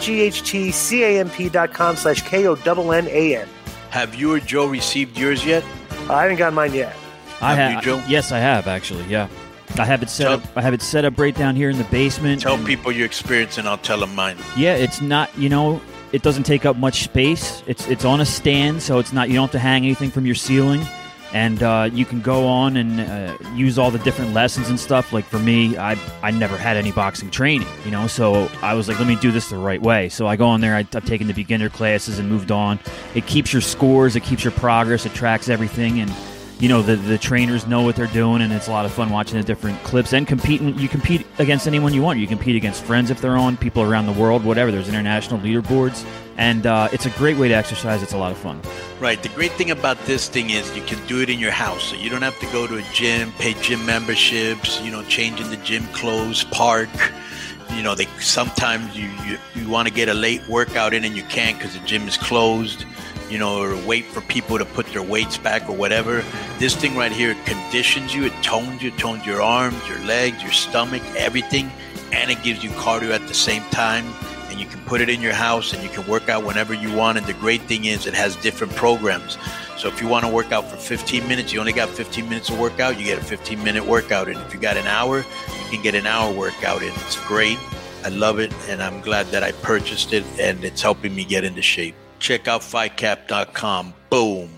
FIGHTCAMP.com/KONNAN. Have you or Joe received yours yet? I haven't gotten mine yet. Have you, Joe? Yes, I have actually. Yeah, I have it set up. I have it set up right down here in the basement. Tell people your experience, and I'll tell them mine. Yeah, it's not. It doesn't take up much space. It's on a stand, so it's not. You don't have to hang anything from your ceiling. And you can go on and use all the different lessons and stuff. Like for me, I never had any boxing training, so I was like, let me do this the right way. So I go on there, I've taken the beginner classes and moved on. It keeps your scores, it keeps your progress, it tracks everything. And, the trainers know what they're doing, and it's a lot of fun watching the different clips and competing. You compete against anyone you want. You compete against friends if they're on, people around the world, whatever. There's international leaderboards. And it's a great way to exercise. It's a lot of fun. Right. The great thing about this thing is you can do it in your house. So you don't have to go to a gym, pay gym memberships, change in the gym clothes, park. Sometimes you want to get a late workout in and you can't because the gym is closed, or wait for people to put their weights back or whatever. This thing right here conditions you. It tones your arms, your legs, your stomach, everything. And it gives you cardio at the same time. You can put it in your house and you can work out whenever you want. And the great thing is it has different programs. So if you want to work out for 15 minutes, you only got 15 minutes of workout, you get a 15-minute workout in. If you got an hour, you can get an hour workout in. It's great. I love it. And I'm glad that I purchased it and it's helping me get into shape. Check out fightcap.com. Boom.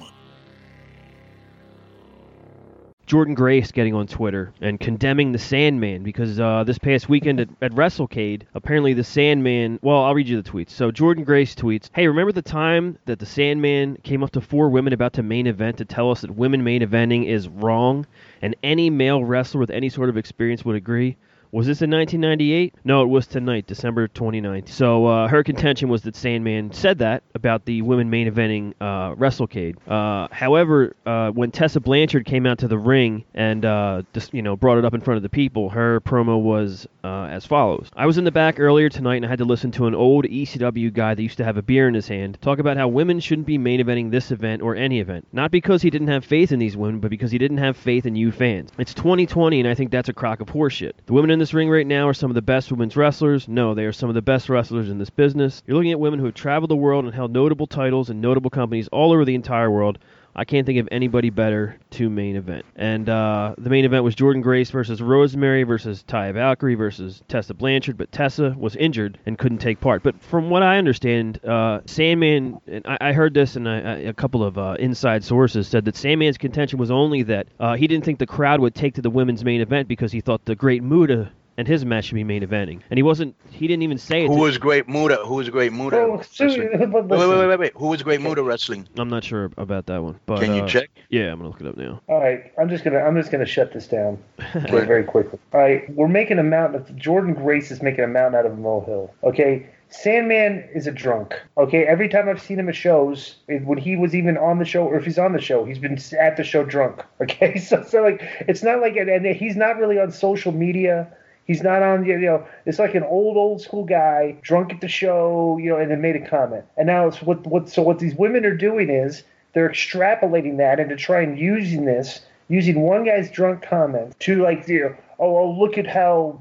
Jordan Grace getting on Twitter and condemning the Sandman because this past weekend at WrestleCade, apparently the Sandman, well, I'll read you the tweets. So Jordan Grace tweets, hey, remember the time that the Sandman came up to 4 women about to main event to tell us that women main eventing is wrong and any male wrestler with any sort of experience would agree? Was this in 1998? No, it was tonight, December 29th. So her contention was that Sandman said that about the women main eventing WrestleCade. However, when Tessa Blanchard came out to the ring and brought it up in front of the people, her promo was as follows. I was in the back earlier tonight and I had to listen to an old ECW guy that used to have a beer in his hand talk about how women shouldn't be main eventing this event or any event. Not because he didn't have faith in these women, but because he didn't have faith in you fans. It's 2020 and I think that's a crock of horseshit. The women in this ring right now are some of the best women's wrestlers. No, they are some of the best wrestlers in this business. You're looking at women who have traveled the world and held notable titles in notable companies all over the entire world. I can't think of anybody better to main event. And the main event was Jordan Grace versus Rosemary versus Taya Valkyrie versus Tessa Blanchard, but Tessa was injured and couldn't take part. But from what I understand, Sandman, and I heard this and a couple of inside sources said that Sandman's contention was only that he didn't think the crowd would take to the women's main event because he thought the Great Muta and his match should be main eventing. And he didn't even say it. Who was Great Muta? Who was Great Muta? Wait. Who was Great Muta wrestling? I'm not sure about that one. But, can you check? Yeah, I'm going to look it up now. All right. I'm just gonna shut this down very quickly. All right. We're making a mountain. Jordan Grace is making a mountain out of a molehill. Okay. Sandman is a drunk. Okay. Every time I've seen him at shows, when he was even on the show, or if he's on the show, he's been at the show drunk. Okay. So like, it's not like, and he's not really on social media. He's not on, it's like an old school guy, drunk at the show, and then made a comment. And now it's what these women are doing is they're extrapolating that and to try and using one guy's drunk comment to look at how the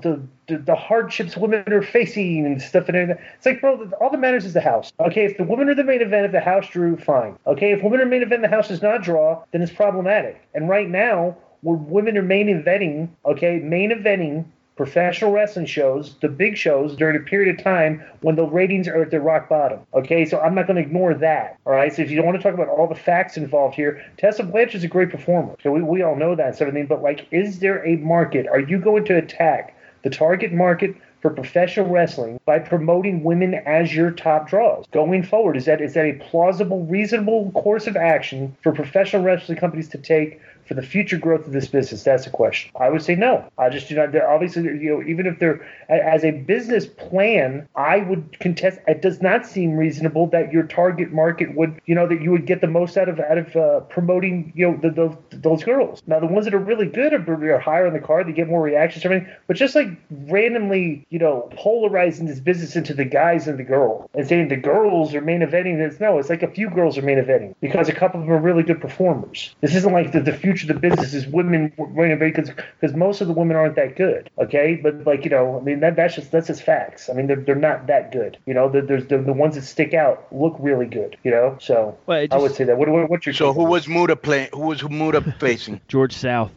the hardships women are facing and stuff and everything. It's like, bro, all that matters is the house. Okay, if the women are the main event, if the house drew, fine. Okay, if women are main event, the house does not draw, then it's problematic. And right now, where women are main eventing professional wrestling shows, the big shows, during a period of time when the ratings are at their rock bottom. Okay, so I'm not going to ignore that. All right, so if you don't want to talk about all the facts involved here, Tessa Blanchard's a great performer. So we all know that and everything. But like, is there a market? Are you going to attack the target market for professional wrestling by promoting women as your top draws going forward? Is that a plausible, reasonable course of action for professional wrestling companies to take for the future growth of this business? That's the question. I would say no. I just do not. They're obviously, even if they're as a business plan, I would contest. It does not seem reasonable that your target market would, that you would get the most out of promoting, those girls. Now, the ones that are really good are higher on the card. They get more reactions, and everything. But just like randomly, polarizing this business into the guys and the girls and saying the girls are main eventing. It's like a few girls are main eventing because a couple of them are really good performers. This isn't like the future of the business is women main eventing because most of the women aren't that good. Okay, but that's just facts. I mean, they're not that good. There's the ones that stick out look really good. So I would say that. What's your so who was Muta playing? Who was Muta facing? George South.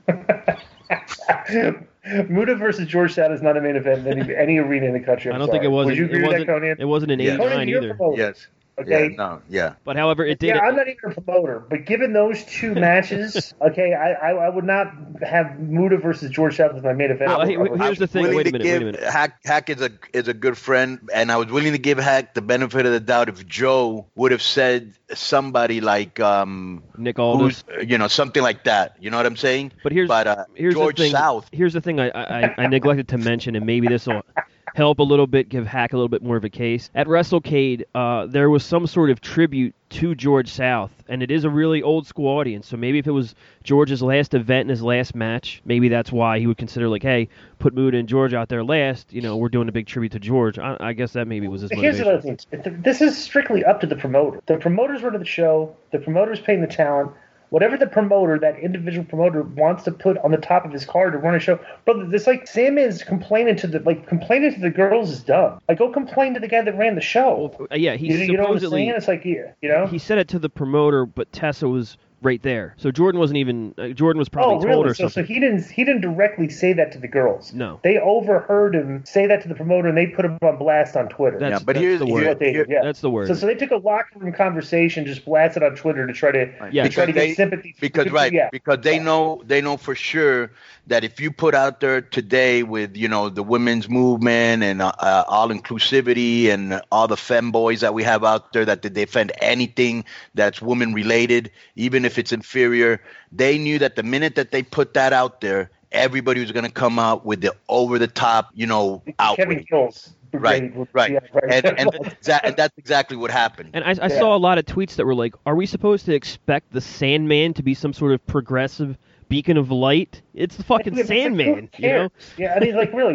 Muta versus George South is not a main event in any arena in the country. I don't think it was. Would you agree with that, Conan? It wasn't an 89 either. Yes. Okay. Yeah. But however, it did. Yeah, I'm not even a promoter, but given those two matches, okay, I would not have Muta versus George South as my main event. Here's the thing. Wait a minute. Hack is a good friend, and I was willing to give Hack the benefit of the doubt if Joe would have said somebody like Nick Aldis, something like that. You know what I'm saying? But here's George the thing. South. Here's the thing I neglected to mention, and maybe this will help a little bit, give Hack a little bit more of a case. At WrestleCade, there was some sort of tribute to George South, and it is a really old school audience, so maybe if it was George's last event and his last match, maybe that's why he would consider, like, hey, put Muta and George out there last, we're doing a big tribute to George. I guess that maybe was his motivation. Here's another thing. This is strictly up to the promoter. The promoter's running the show, the promoter's paying the talent. Whatever the promoter, that individual promoter, wants to put on the top of his card to run a show, brother, this Sandman's complaining to the girls is dumb. Like, go complain to the guy that ran the show. Well, yeah, he you know what I'm saying? It's like, he said it to the promoter, but Tessa was right there. So Jordan wasn't even. Jordan was probably told her something. So he didn't directly say that to the girls. No, they overheard him say that to the promoter, and they put him on blast on Twitter. That's the word. That's the word. So they took a locker room conversation, just blasted on Twitter to try to get sympathy. Because they know for sure that if you put out there today with the women's movement and all inclusivity and all the femboys that we have out there that defend anything that's woman related, even if it's inferior, they knew that the minute that they put that out there, everybody was going to come out with the over the top, outrage. Kevin Kills. Right. Yeah, right. And that's exactly what happened. And I saw a lot of tweets that were like, are we supposed to expect the Sandman to be some sort of progressive beacon of light? It's the fucking Sandman, Yeah, I mean, like, really,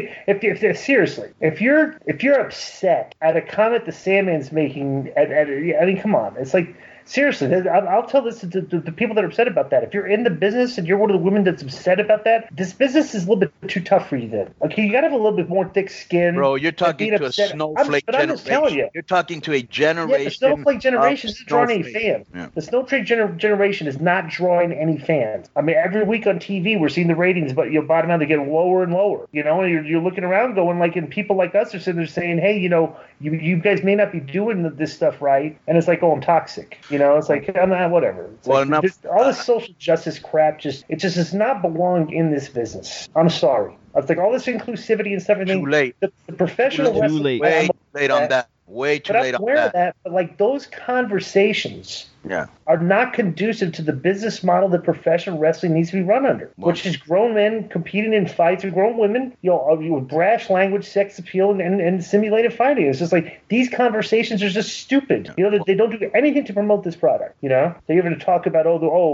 seriously, if you're upset at a comment the Sandman's making, I mean, come on, it's like, seriously, I'll tell this to the people that are upset about that. If you're in the business and you're one of the women that's upset about that, this business is a little bit too tough for you then. Okay, you got to have a little bit more thick skin. Bro, you're talking to a snowflake generation. I'm just telling you. You're talking to a generation. Yeah, the snowflake generation isn't drawing any fans. Yeah. The snowflake generation is not drawing any fans. I mean, every week on TV, we're seeing the ratings, but bottom out, they get lower and lower. And you're looking around going, like, and people like us are sitting there saying, hey, you guys may not be doing this stuff right. And it's like, oh, I'm toxic. It's like, whatever. It's all this social justice crap it just does not belong in this business. I'm sorry. It's like all this inclusivity and stuff. Too late. The professional too late. Way late on that. Way too late on that. I'm aware of that, but like those conversations are not conducive to the business model that professional wrestling needs to be run under, which is grown men competing in fights with grown women, with brash language, sex appeal, and simulated fighting. It's just like these conversations are just stupid. They don't do anything to promote this product. They're going to talk about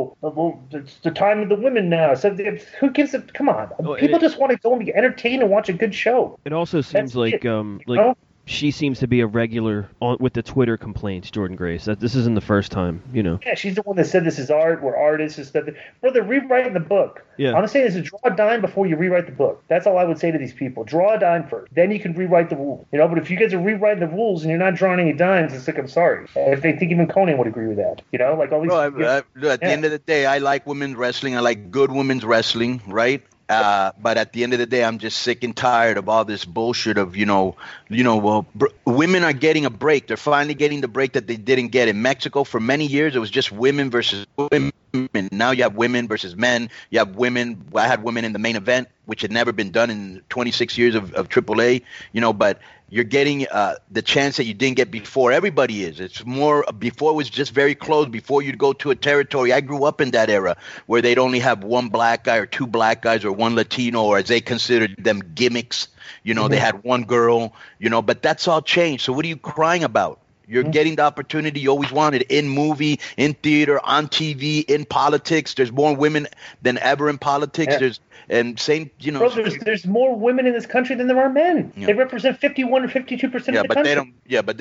it's the time of the women now. So who gives it? Come on, people just want to go and be entertained and watch a good show. It also seems like she seems to be a regular with the Twitter complaints, Jordan Grace. That this isn't the first time, Yeah, she's the one that said this is art, we're artists and stuff. Brother, rewriting the book. Yeah. I'm saying is draw a dime before you rewrite the book. That's all I would say to these people. Draw a dime first. Then you can rewrite the rules. But if you guys are rewriting the rules and you're not drawing any dimes, it's like, I'm sorry. If they think even Conan would agree with that. Like all these. At the end of the day, I like women's wrestling. I like good women's wrestling, right? But at the end of the day, I'm just sick and tired of all this bullshit of, women are getting a break. They're finally getting the break that they didn't get in Mexico. For many years, it was just women versus women. Now you have women versus men. You have women. I had women in the main event, which had never been done in 26 years of AAA, but you're getting the chance that you didn't get before. Everybody is. It's more, before it was just very close. Before you'd go to a territory, I grew up in that era where they'd only have one black guy or two black guys or one Latino, or as they considered them, gimmicks. They had one girl, but that's all changed. So what are you crying about? You're getting the opportunity you always wanted in movie, in theater, on TV, in politics. There's more women than ever in politics. Yeah. Bro, there's more women in this country than there are men. Yeah. They represent 51 or 52% of the country.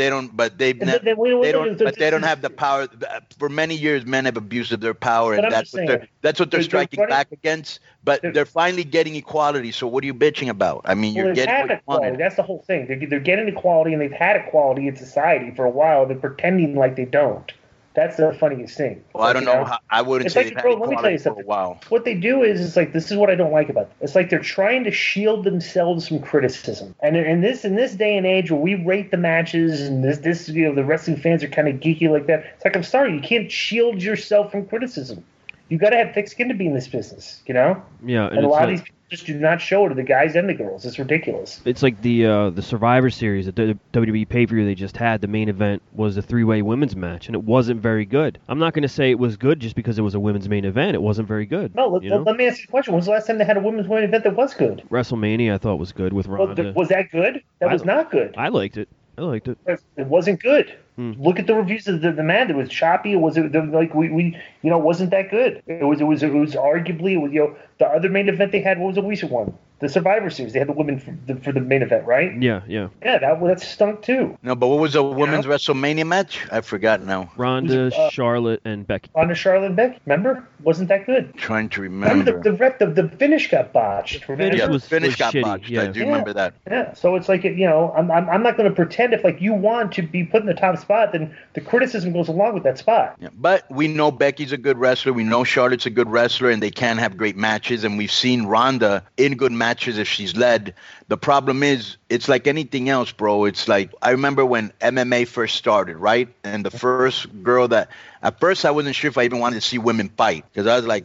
They don't have the power. For many years, men have abused their power, and that's what they're striking back against. But they're finally getting equality. So what are you bitching about? I mean, you're getting what you wanted. That's the whole thing. They're getting equality, and they've had equality in society for a while. They're pretending like they don't. That's the funniest thing. Well, I don't know. I wouldn't say they've had equality for a while. What they do is like, this is what I don't like about them. It's like they're trying to shield themselves from criticism. And in this day and age where we rate the matches and this the wrestling fans are kind of geeky like that, it's like, I'm sorry, you can't shield yourself from criticism. You got to have thick skin to be in this business, Yeah, and a lot of these people just do not show it to the guys and the girls. It's ridiculous. It's like the Survivor Series, the WWE pay-per-view they just had. The main event was a three-way women's match, and it wasn't very good. I'm not going to say it was good just because it was a women's main event. It wasn't very good. No, let me ask you a question. When was the last time they had a women's main event that was good? WrestleMania, I thought, was good with Ronda. Was that good? That was not good. I liked it. It wasn't good. Look at the reviews of the man. It was choppy. It was like we wasn't that good. It was arguably the other main event they had. What was the recent one? The Survivor Series. They had the women for the main event, right? Yeah. Yeah, that stunk too. No, but what was the women's WrestleMania match? I forgot now. Ronda, Charlotte, and Becky. Ronda, Charlotte, and Becky. Remember? Wasn't that good? Trying to remember. The finish got botched. The finish got botched. Yeah. I do remember that. Yeah. So it's like I'm not going to pretend if you want to be put in the top spot, then the criticism goes along with that spot. Yeah, but we know Becky's a good wrestler. We know Charlotte's a good wrestler, and they can have great matches. And we've seen Ronda in good matches if she's led. The problem is, it's like anything else, bro. It's like, I remember when MMA first started, right? And the first girl that, at first I wasn't sure if I even wanted to see women fight, because I was like,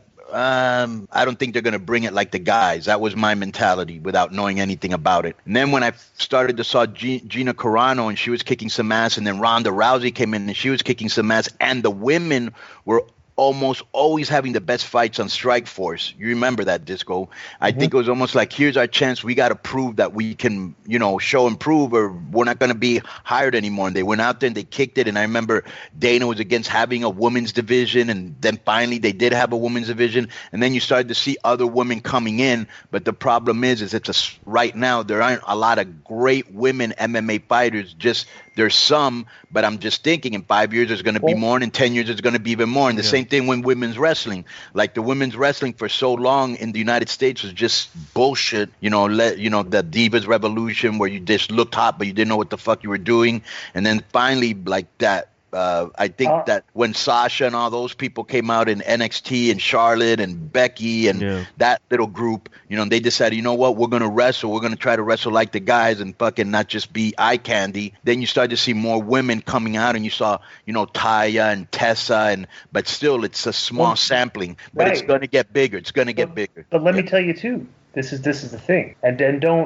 I don't think they're going to bring it like the guys. That was my mentality without knowing anything about it. And then when I started to saw Gina Carano and she was kicking some ass, and then Ronda Rousey came in and she was kicking some ass, and the women were almost always having the best fights on Strikeforce. You remember that, Disco? I think it was almost like, here's our chance. We got to prove that we can, show and prove, or we're not going to be hired anymore. And they went out there and they kicked it. And I remember Dana was against having a women's division. And then finally they did have a women's division. And then you started to see other women coming in. But the problem is right now there aren't a lot of great women MMA fighters. There's some, but I'm just thinking in 5 years there's going to be more, and in 10 years there's going to be even more. And the same thing with women's wrestling. Like, the women's wrestling for so long in the United States was just bullshit. The Divas Revolution, where you just looked hot but you didn't know what the fuck you were doing. And then finally, like that. I think that when Sasha and all those people came out in NXT, and Charlotte and Becky and that little group, they decided, you know what, we're going to wrestle. We're going to try to wrestle like the guys and fucking not just be eye candy. Then you started to see more women coming out, and you saw, Taya and Tessa, but still it's a small sampling. But it's going to get bigger. It's going to get bigger. But let me tell you too. This is the thing, and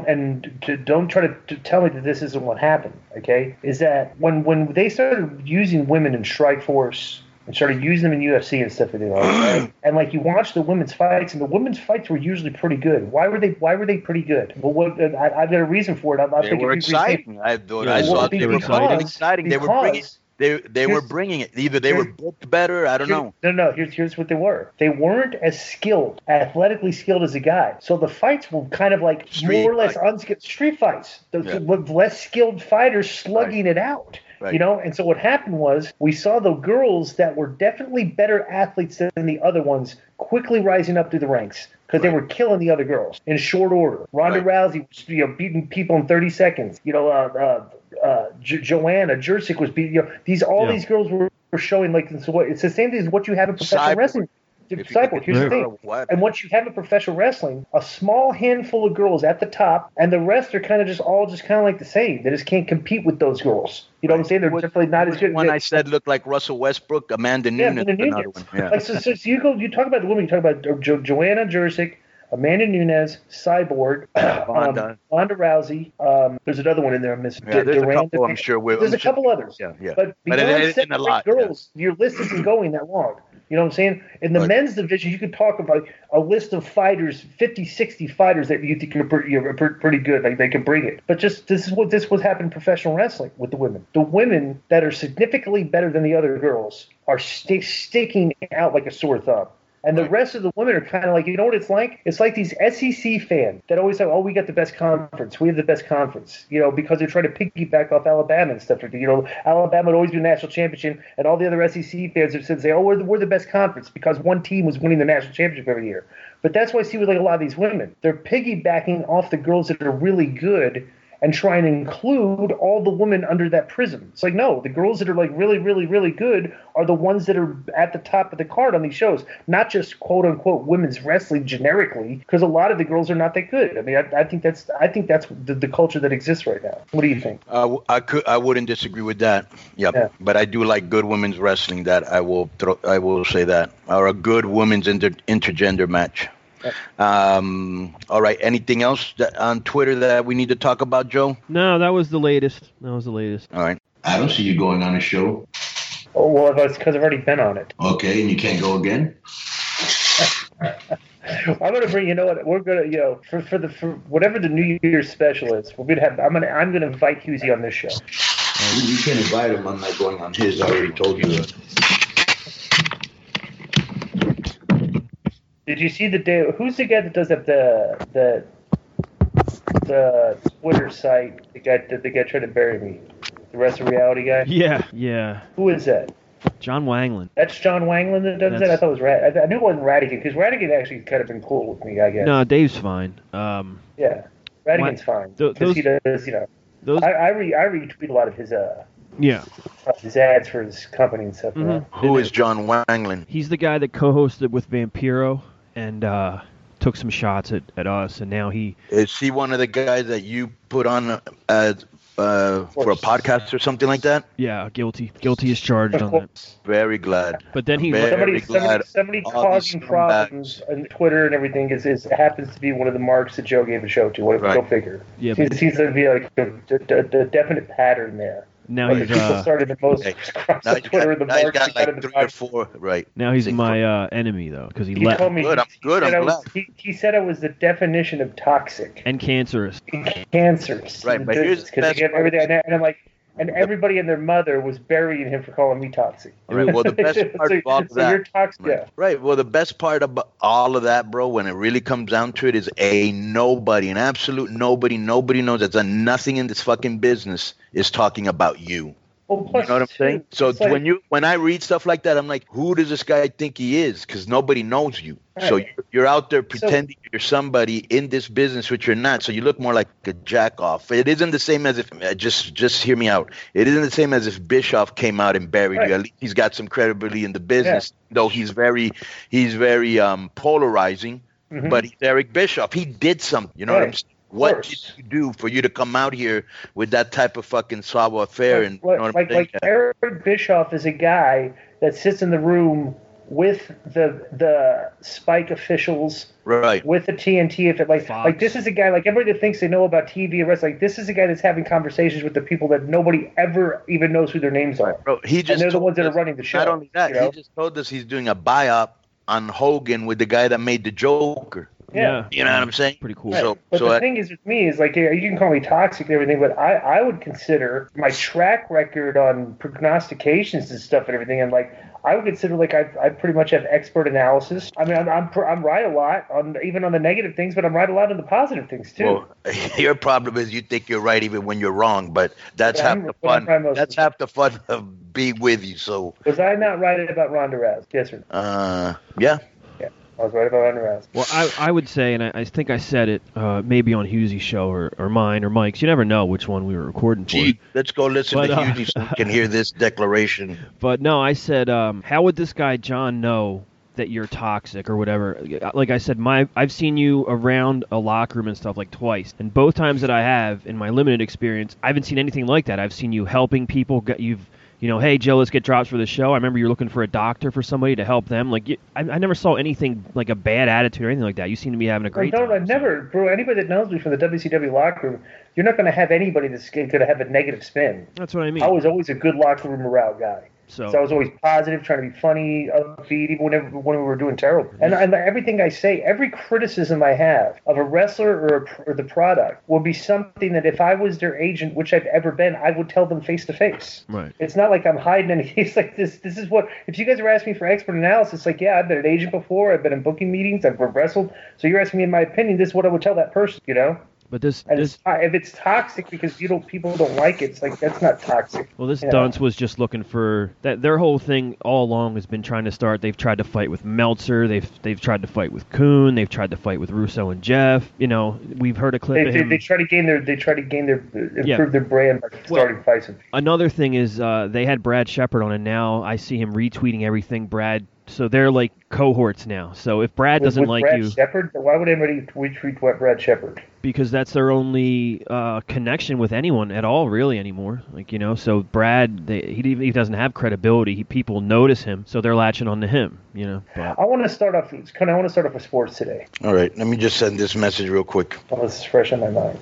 don't try to tell me that this isn't what happened. Okay, is that when they started using women in Strikeforce and started using them in UFC and stuff like that, right? And like, you watch the women's fights, and the women's fights were usually pretty good. Why were they pretty good? Well, I've got a reason for it. They were exciting. I thought they were exciting. they were bringing it. Either they were booked better. I don't know. No. Here's what they were. They weren't as skilled, athletically skilled as a guy. So the fights were kind of like more or less unskilled street fights. With less skilled fighters slugging it out. Right. And so what happened was we saw the girls that were definitely better athletes than the other ones quickly rising up through the ranks because they were killing the other girls in short order. Ronda Rousey was beating people in 30 seconds. Joanna Jurczyk was beating. These girls were showing like it's the same thing as what you have in professional wrestling. Cyborg. Here's the thing. And once you have a professional wrestling, a small handful of girls at the top, and the rest are kind of just like the same. They just can't compete with those girls. You know what I'm saying? They're definitely not as good. One I said looked like Russell Westbrook, Amanda Nunes. Another one. Yeah. Like, so you talk about the women. You talk about Joanna Jurczyk, Amanda Nunes, Cyborg, Ronda Rousey. There's another one in there I'm missing. Yeah, there's a couple. I'm sure. There's a couple others. Yeah. But beyond 7 girls, your list isn't going that long. You know what I'm saying? In the men's division, you could talk about a list of fighters, 50, 60 fighters that you think are pretty good. Like they can bring it. But this is what happening in professional wrestling with the women. The women that are significantly better than the other girls are sticking out like a sore thumb. And the rest of the women are kind of like, you know what it's like? It's like these SEC fans that always say, oh, we got the best conference. We have the best conference, because they're trying to piggyback off Alabama and stuff. Alabama would always be the national champion, and all the other SEC fans have said, oh, we're the best conference because one team was winning the national championship every year. But that's why I see with like a lot of these women. They're piggybacking off the girls that are really good and try and include all the women under that prism. It's like, no, the girls that are like really, really, really good are the ones that are at the top of the card on these shows, not just quote unquote women's wrestling generically, because a lot of the girls are not that good. I mean, I think that's the culture that exists right now. What do you think? I wouldn't disagree with that. Yep. Yeah. But I do like good women's wrestling. That I will say that, or a good women's intergender match. All right. Anything else on Twitter that we need to talk about, Joe? No, that was the latest. All right. I don't see you going on a show. Oh, well, that's because I've already been on it. Okay, and you can't go again? I'm going to bring, you know what, we're going to, for whatever the New Year's special is, we're going to have, I'm going to invite Husey on this show. You can invite him. I'm not going on his. I already told you that. Did you see the day? Who's the guy that does up the Twitter site? The guy trying to bury me. The Rest of Reality guy. Yeah. Who is that? John Wangland. That's John Wangland that does that. I thought it was I knew it wasn't Radigan because Radigan actually kind of been cool with me. I guess. No, Dave's fine. Yeah, Radigan's fine because he does. I retweet a lot of his his ads for his company and stuff. Mm-hmm. Who is John Wangland? He's the guy that co-hosted with Vampiro and took some shots at us, and now is he one of the guys that you put on for a podcast or something like that? Yeah, guilty is charged on that. Very glad. But then somebody causing problems on Twitter and everything is happens to be one of the marks that Joe gave a show to. Go figure. Yeah, seems to be like a definite pattern there. Now he's people started to post across Twitter. Now he's got like 3 or 4, right? Now he's my enemy though, because he left. Told me I'm glad. He said it was the definition of toxic and cancerous. Right, but here's the best part. Everything, and I'm like, and everybody and their mother was burying him for calling me toxic. Right, well, the best part of all of that. You're toxic. Right. Right. Well, the best part about all of that, bro, when it really comes down to it, is an absolute nobody knows that's done nothing in this fucking business is talking about you. Well, you know what I'm saying? So when I read stuff like that, I'm like, who does this guy think he is? Because nobody knows you. Right. So you're out there pretending you're somebody in this business, which you're not. So you look more like a jack off. It isn't the same as if just hear me out. It isn't the same as if Bischoff came out and buried you. At least he's got some credibility in the business, though he's very polarizing. Mm-hmm. But he's Eric Bischoff. He did something. You know what I'm saying? What did you do for you to come out here with that type of fucking savoir faire? Like Eric Bischoff is a guy that sits in the room with the Spike officials, right? With the TNT. Like this is a guy like everybody that thinks they know about TV and wrestling. Like this is a guy that's having conversations with the people that nobody ever even knows who their names are. Bro, and they're the ones that are running the show. Not only that, he just told us he's doing a buy-up on Hogan with the guy that made the Joker. Yeah. You know what I'm saying? Pretty cool. Right. But the thing is with me is like, you can call me toxic and everything, but I would consider my track record on prognostications and stuff and everything, and like, I would consider like I pretty much have expert analysis. I mean, I'm right a lot on even on the negative things, but I'm right a lot on the positive things too. Well, your problem is you think you're right even when you're wrong, but that's half the fun. That's half the fun of being with you. So was I not right about Ronda Rousey? Yes or no? Yeah. I was right about Ronda Rousey. Well, I would say, and I think I said it maybe on Hughesy's show or mine or Mike's. You never know which one we were recording for. Gee, let's go listen to Hughesy so we can hear this declaration. But no, I said, how would this guy John know that you're toxic or whatever? Like I said, I've seen you around a locker room and stuff like twice, and both times that I have in my limited experience, I haven't seen anything like that. I've seen you helping people. Hey, Joe, let's get drops for the show. I remember you were looking for a doctor for somebody to help them. Like, I never saw anything like a bad attitude or anything like that. You seem to be having a great time. I've never, bro, anybody that knows me from the WCW locker room, you're not going to have anybody that's going to have a negative spin. That's what I mean. I was always a good locker room morale guy. So I was always positive, trying to be funny, upbeat, even when we were doing terrible. And everything I say, every criticism I have of a wrestler or the product will be something that if I was their agent, which I've ever been, I would tell them face to face. Right. It's not like I'm hiding anything. It's like this is what, if you guys are asking me for expert analysis, like, yeah, I've been an agent before, I've been in booking meetings, I've wrestled. So you're asking me in my opinion, this is what I would tell that person, you know? But if it's toxic because people don't like it, it's like that's not toxic. Well, this dunce was just looking for that. Their whole thing all along has been trying to start. They've tried to fight with Meltzer. They've tried to fight with Kuhn. They've tried to fight with Russo and Jeff. You know, we've heard a clip of him. They try to improve their brand by starting fights with people. Another thing is they had Brad Shepard on, and now I see him retweeting everything Brad. So they're like cohorts now. So if Brad doesn't like Brad you, Shepard, why would anybody retweet what Brad Shepard? Because that's their only connection with anyone at all, really anymore. Like, you know, so Brad, he doesn't have credibility. People notice him, so they're latching on to him. You know. But. I want to start off with sports today. All right, let me just send this message real quick. Oh, this is fresh on my mind.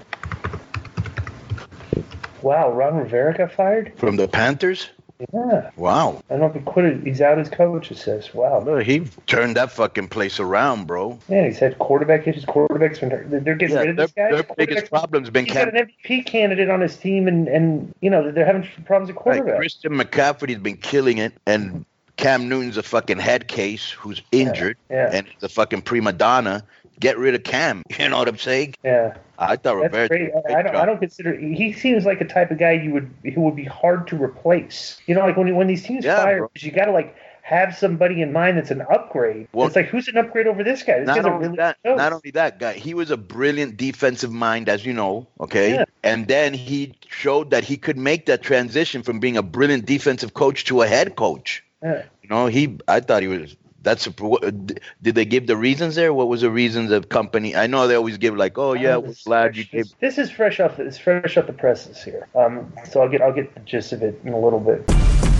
Wow, Ron Rivera got fired from the Panthers. Yeah. Wow. I don't know if he quit. He's out as coach, it says. Wow. No, he turned that fucking place around, bro. Yeah, he's had quarterback issues. Quarterbacks, they're getting rid of this guy. Their biggest problem's been he's got an MVP candidate on his team, and you know, they're having problems at quarterback. Like Christian McCaffrey's been killing it, and Cam Newton's a fucking head case who's injured, and the fucking prima donna. Get rid of Cam. You know what I'm saying? Yeah. I thought Rivera. I don't consider. He seems like a type of guy who would be hard to replace. You know, like when these teams fire, you got to like have somebody in mind that's an upgrade. Well, it's like, who's an upgrade over this guy? Not only that guy, he was a brilliant defensive mind, as you know. Okay, and then he showed that he could make that transition from being a brilliant defensive coach to a head coach. Yeah. You know, I thought he was. Did they give the reasons there? What was the reasons of company? I know they always give like, oh yeah, we're glad you gave. This is fresh off the presses here. So I'll get the gist of it in a little bit.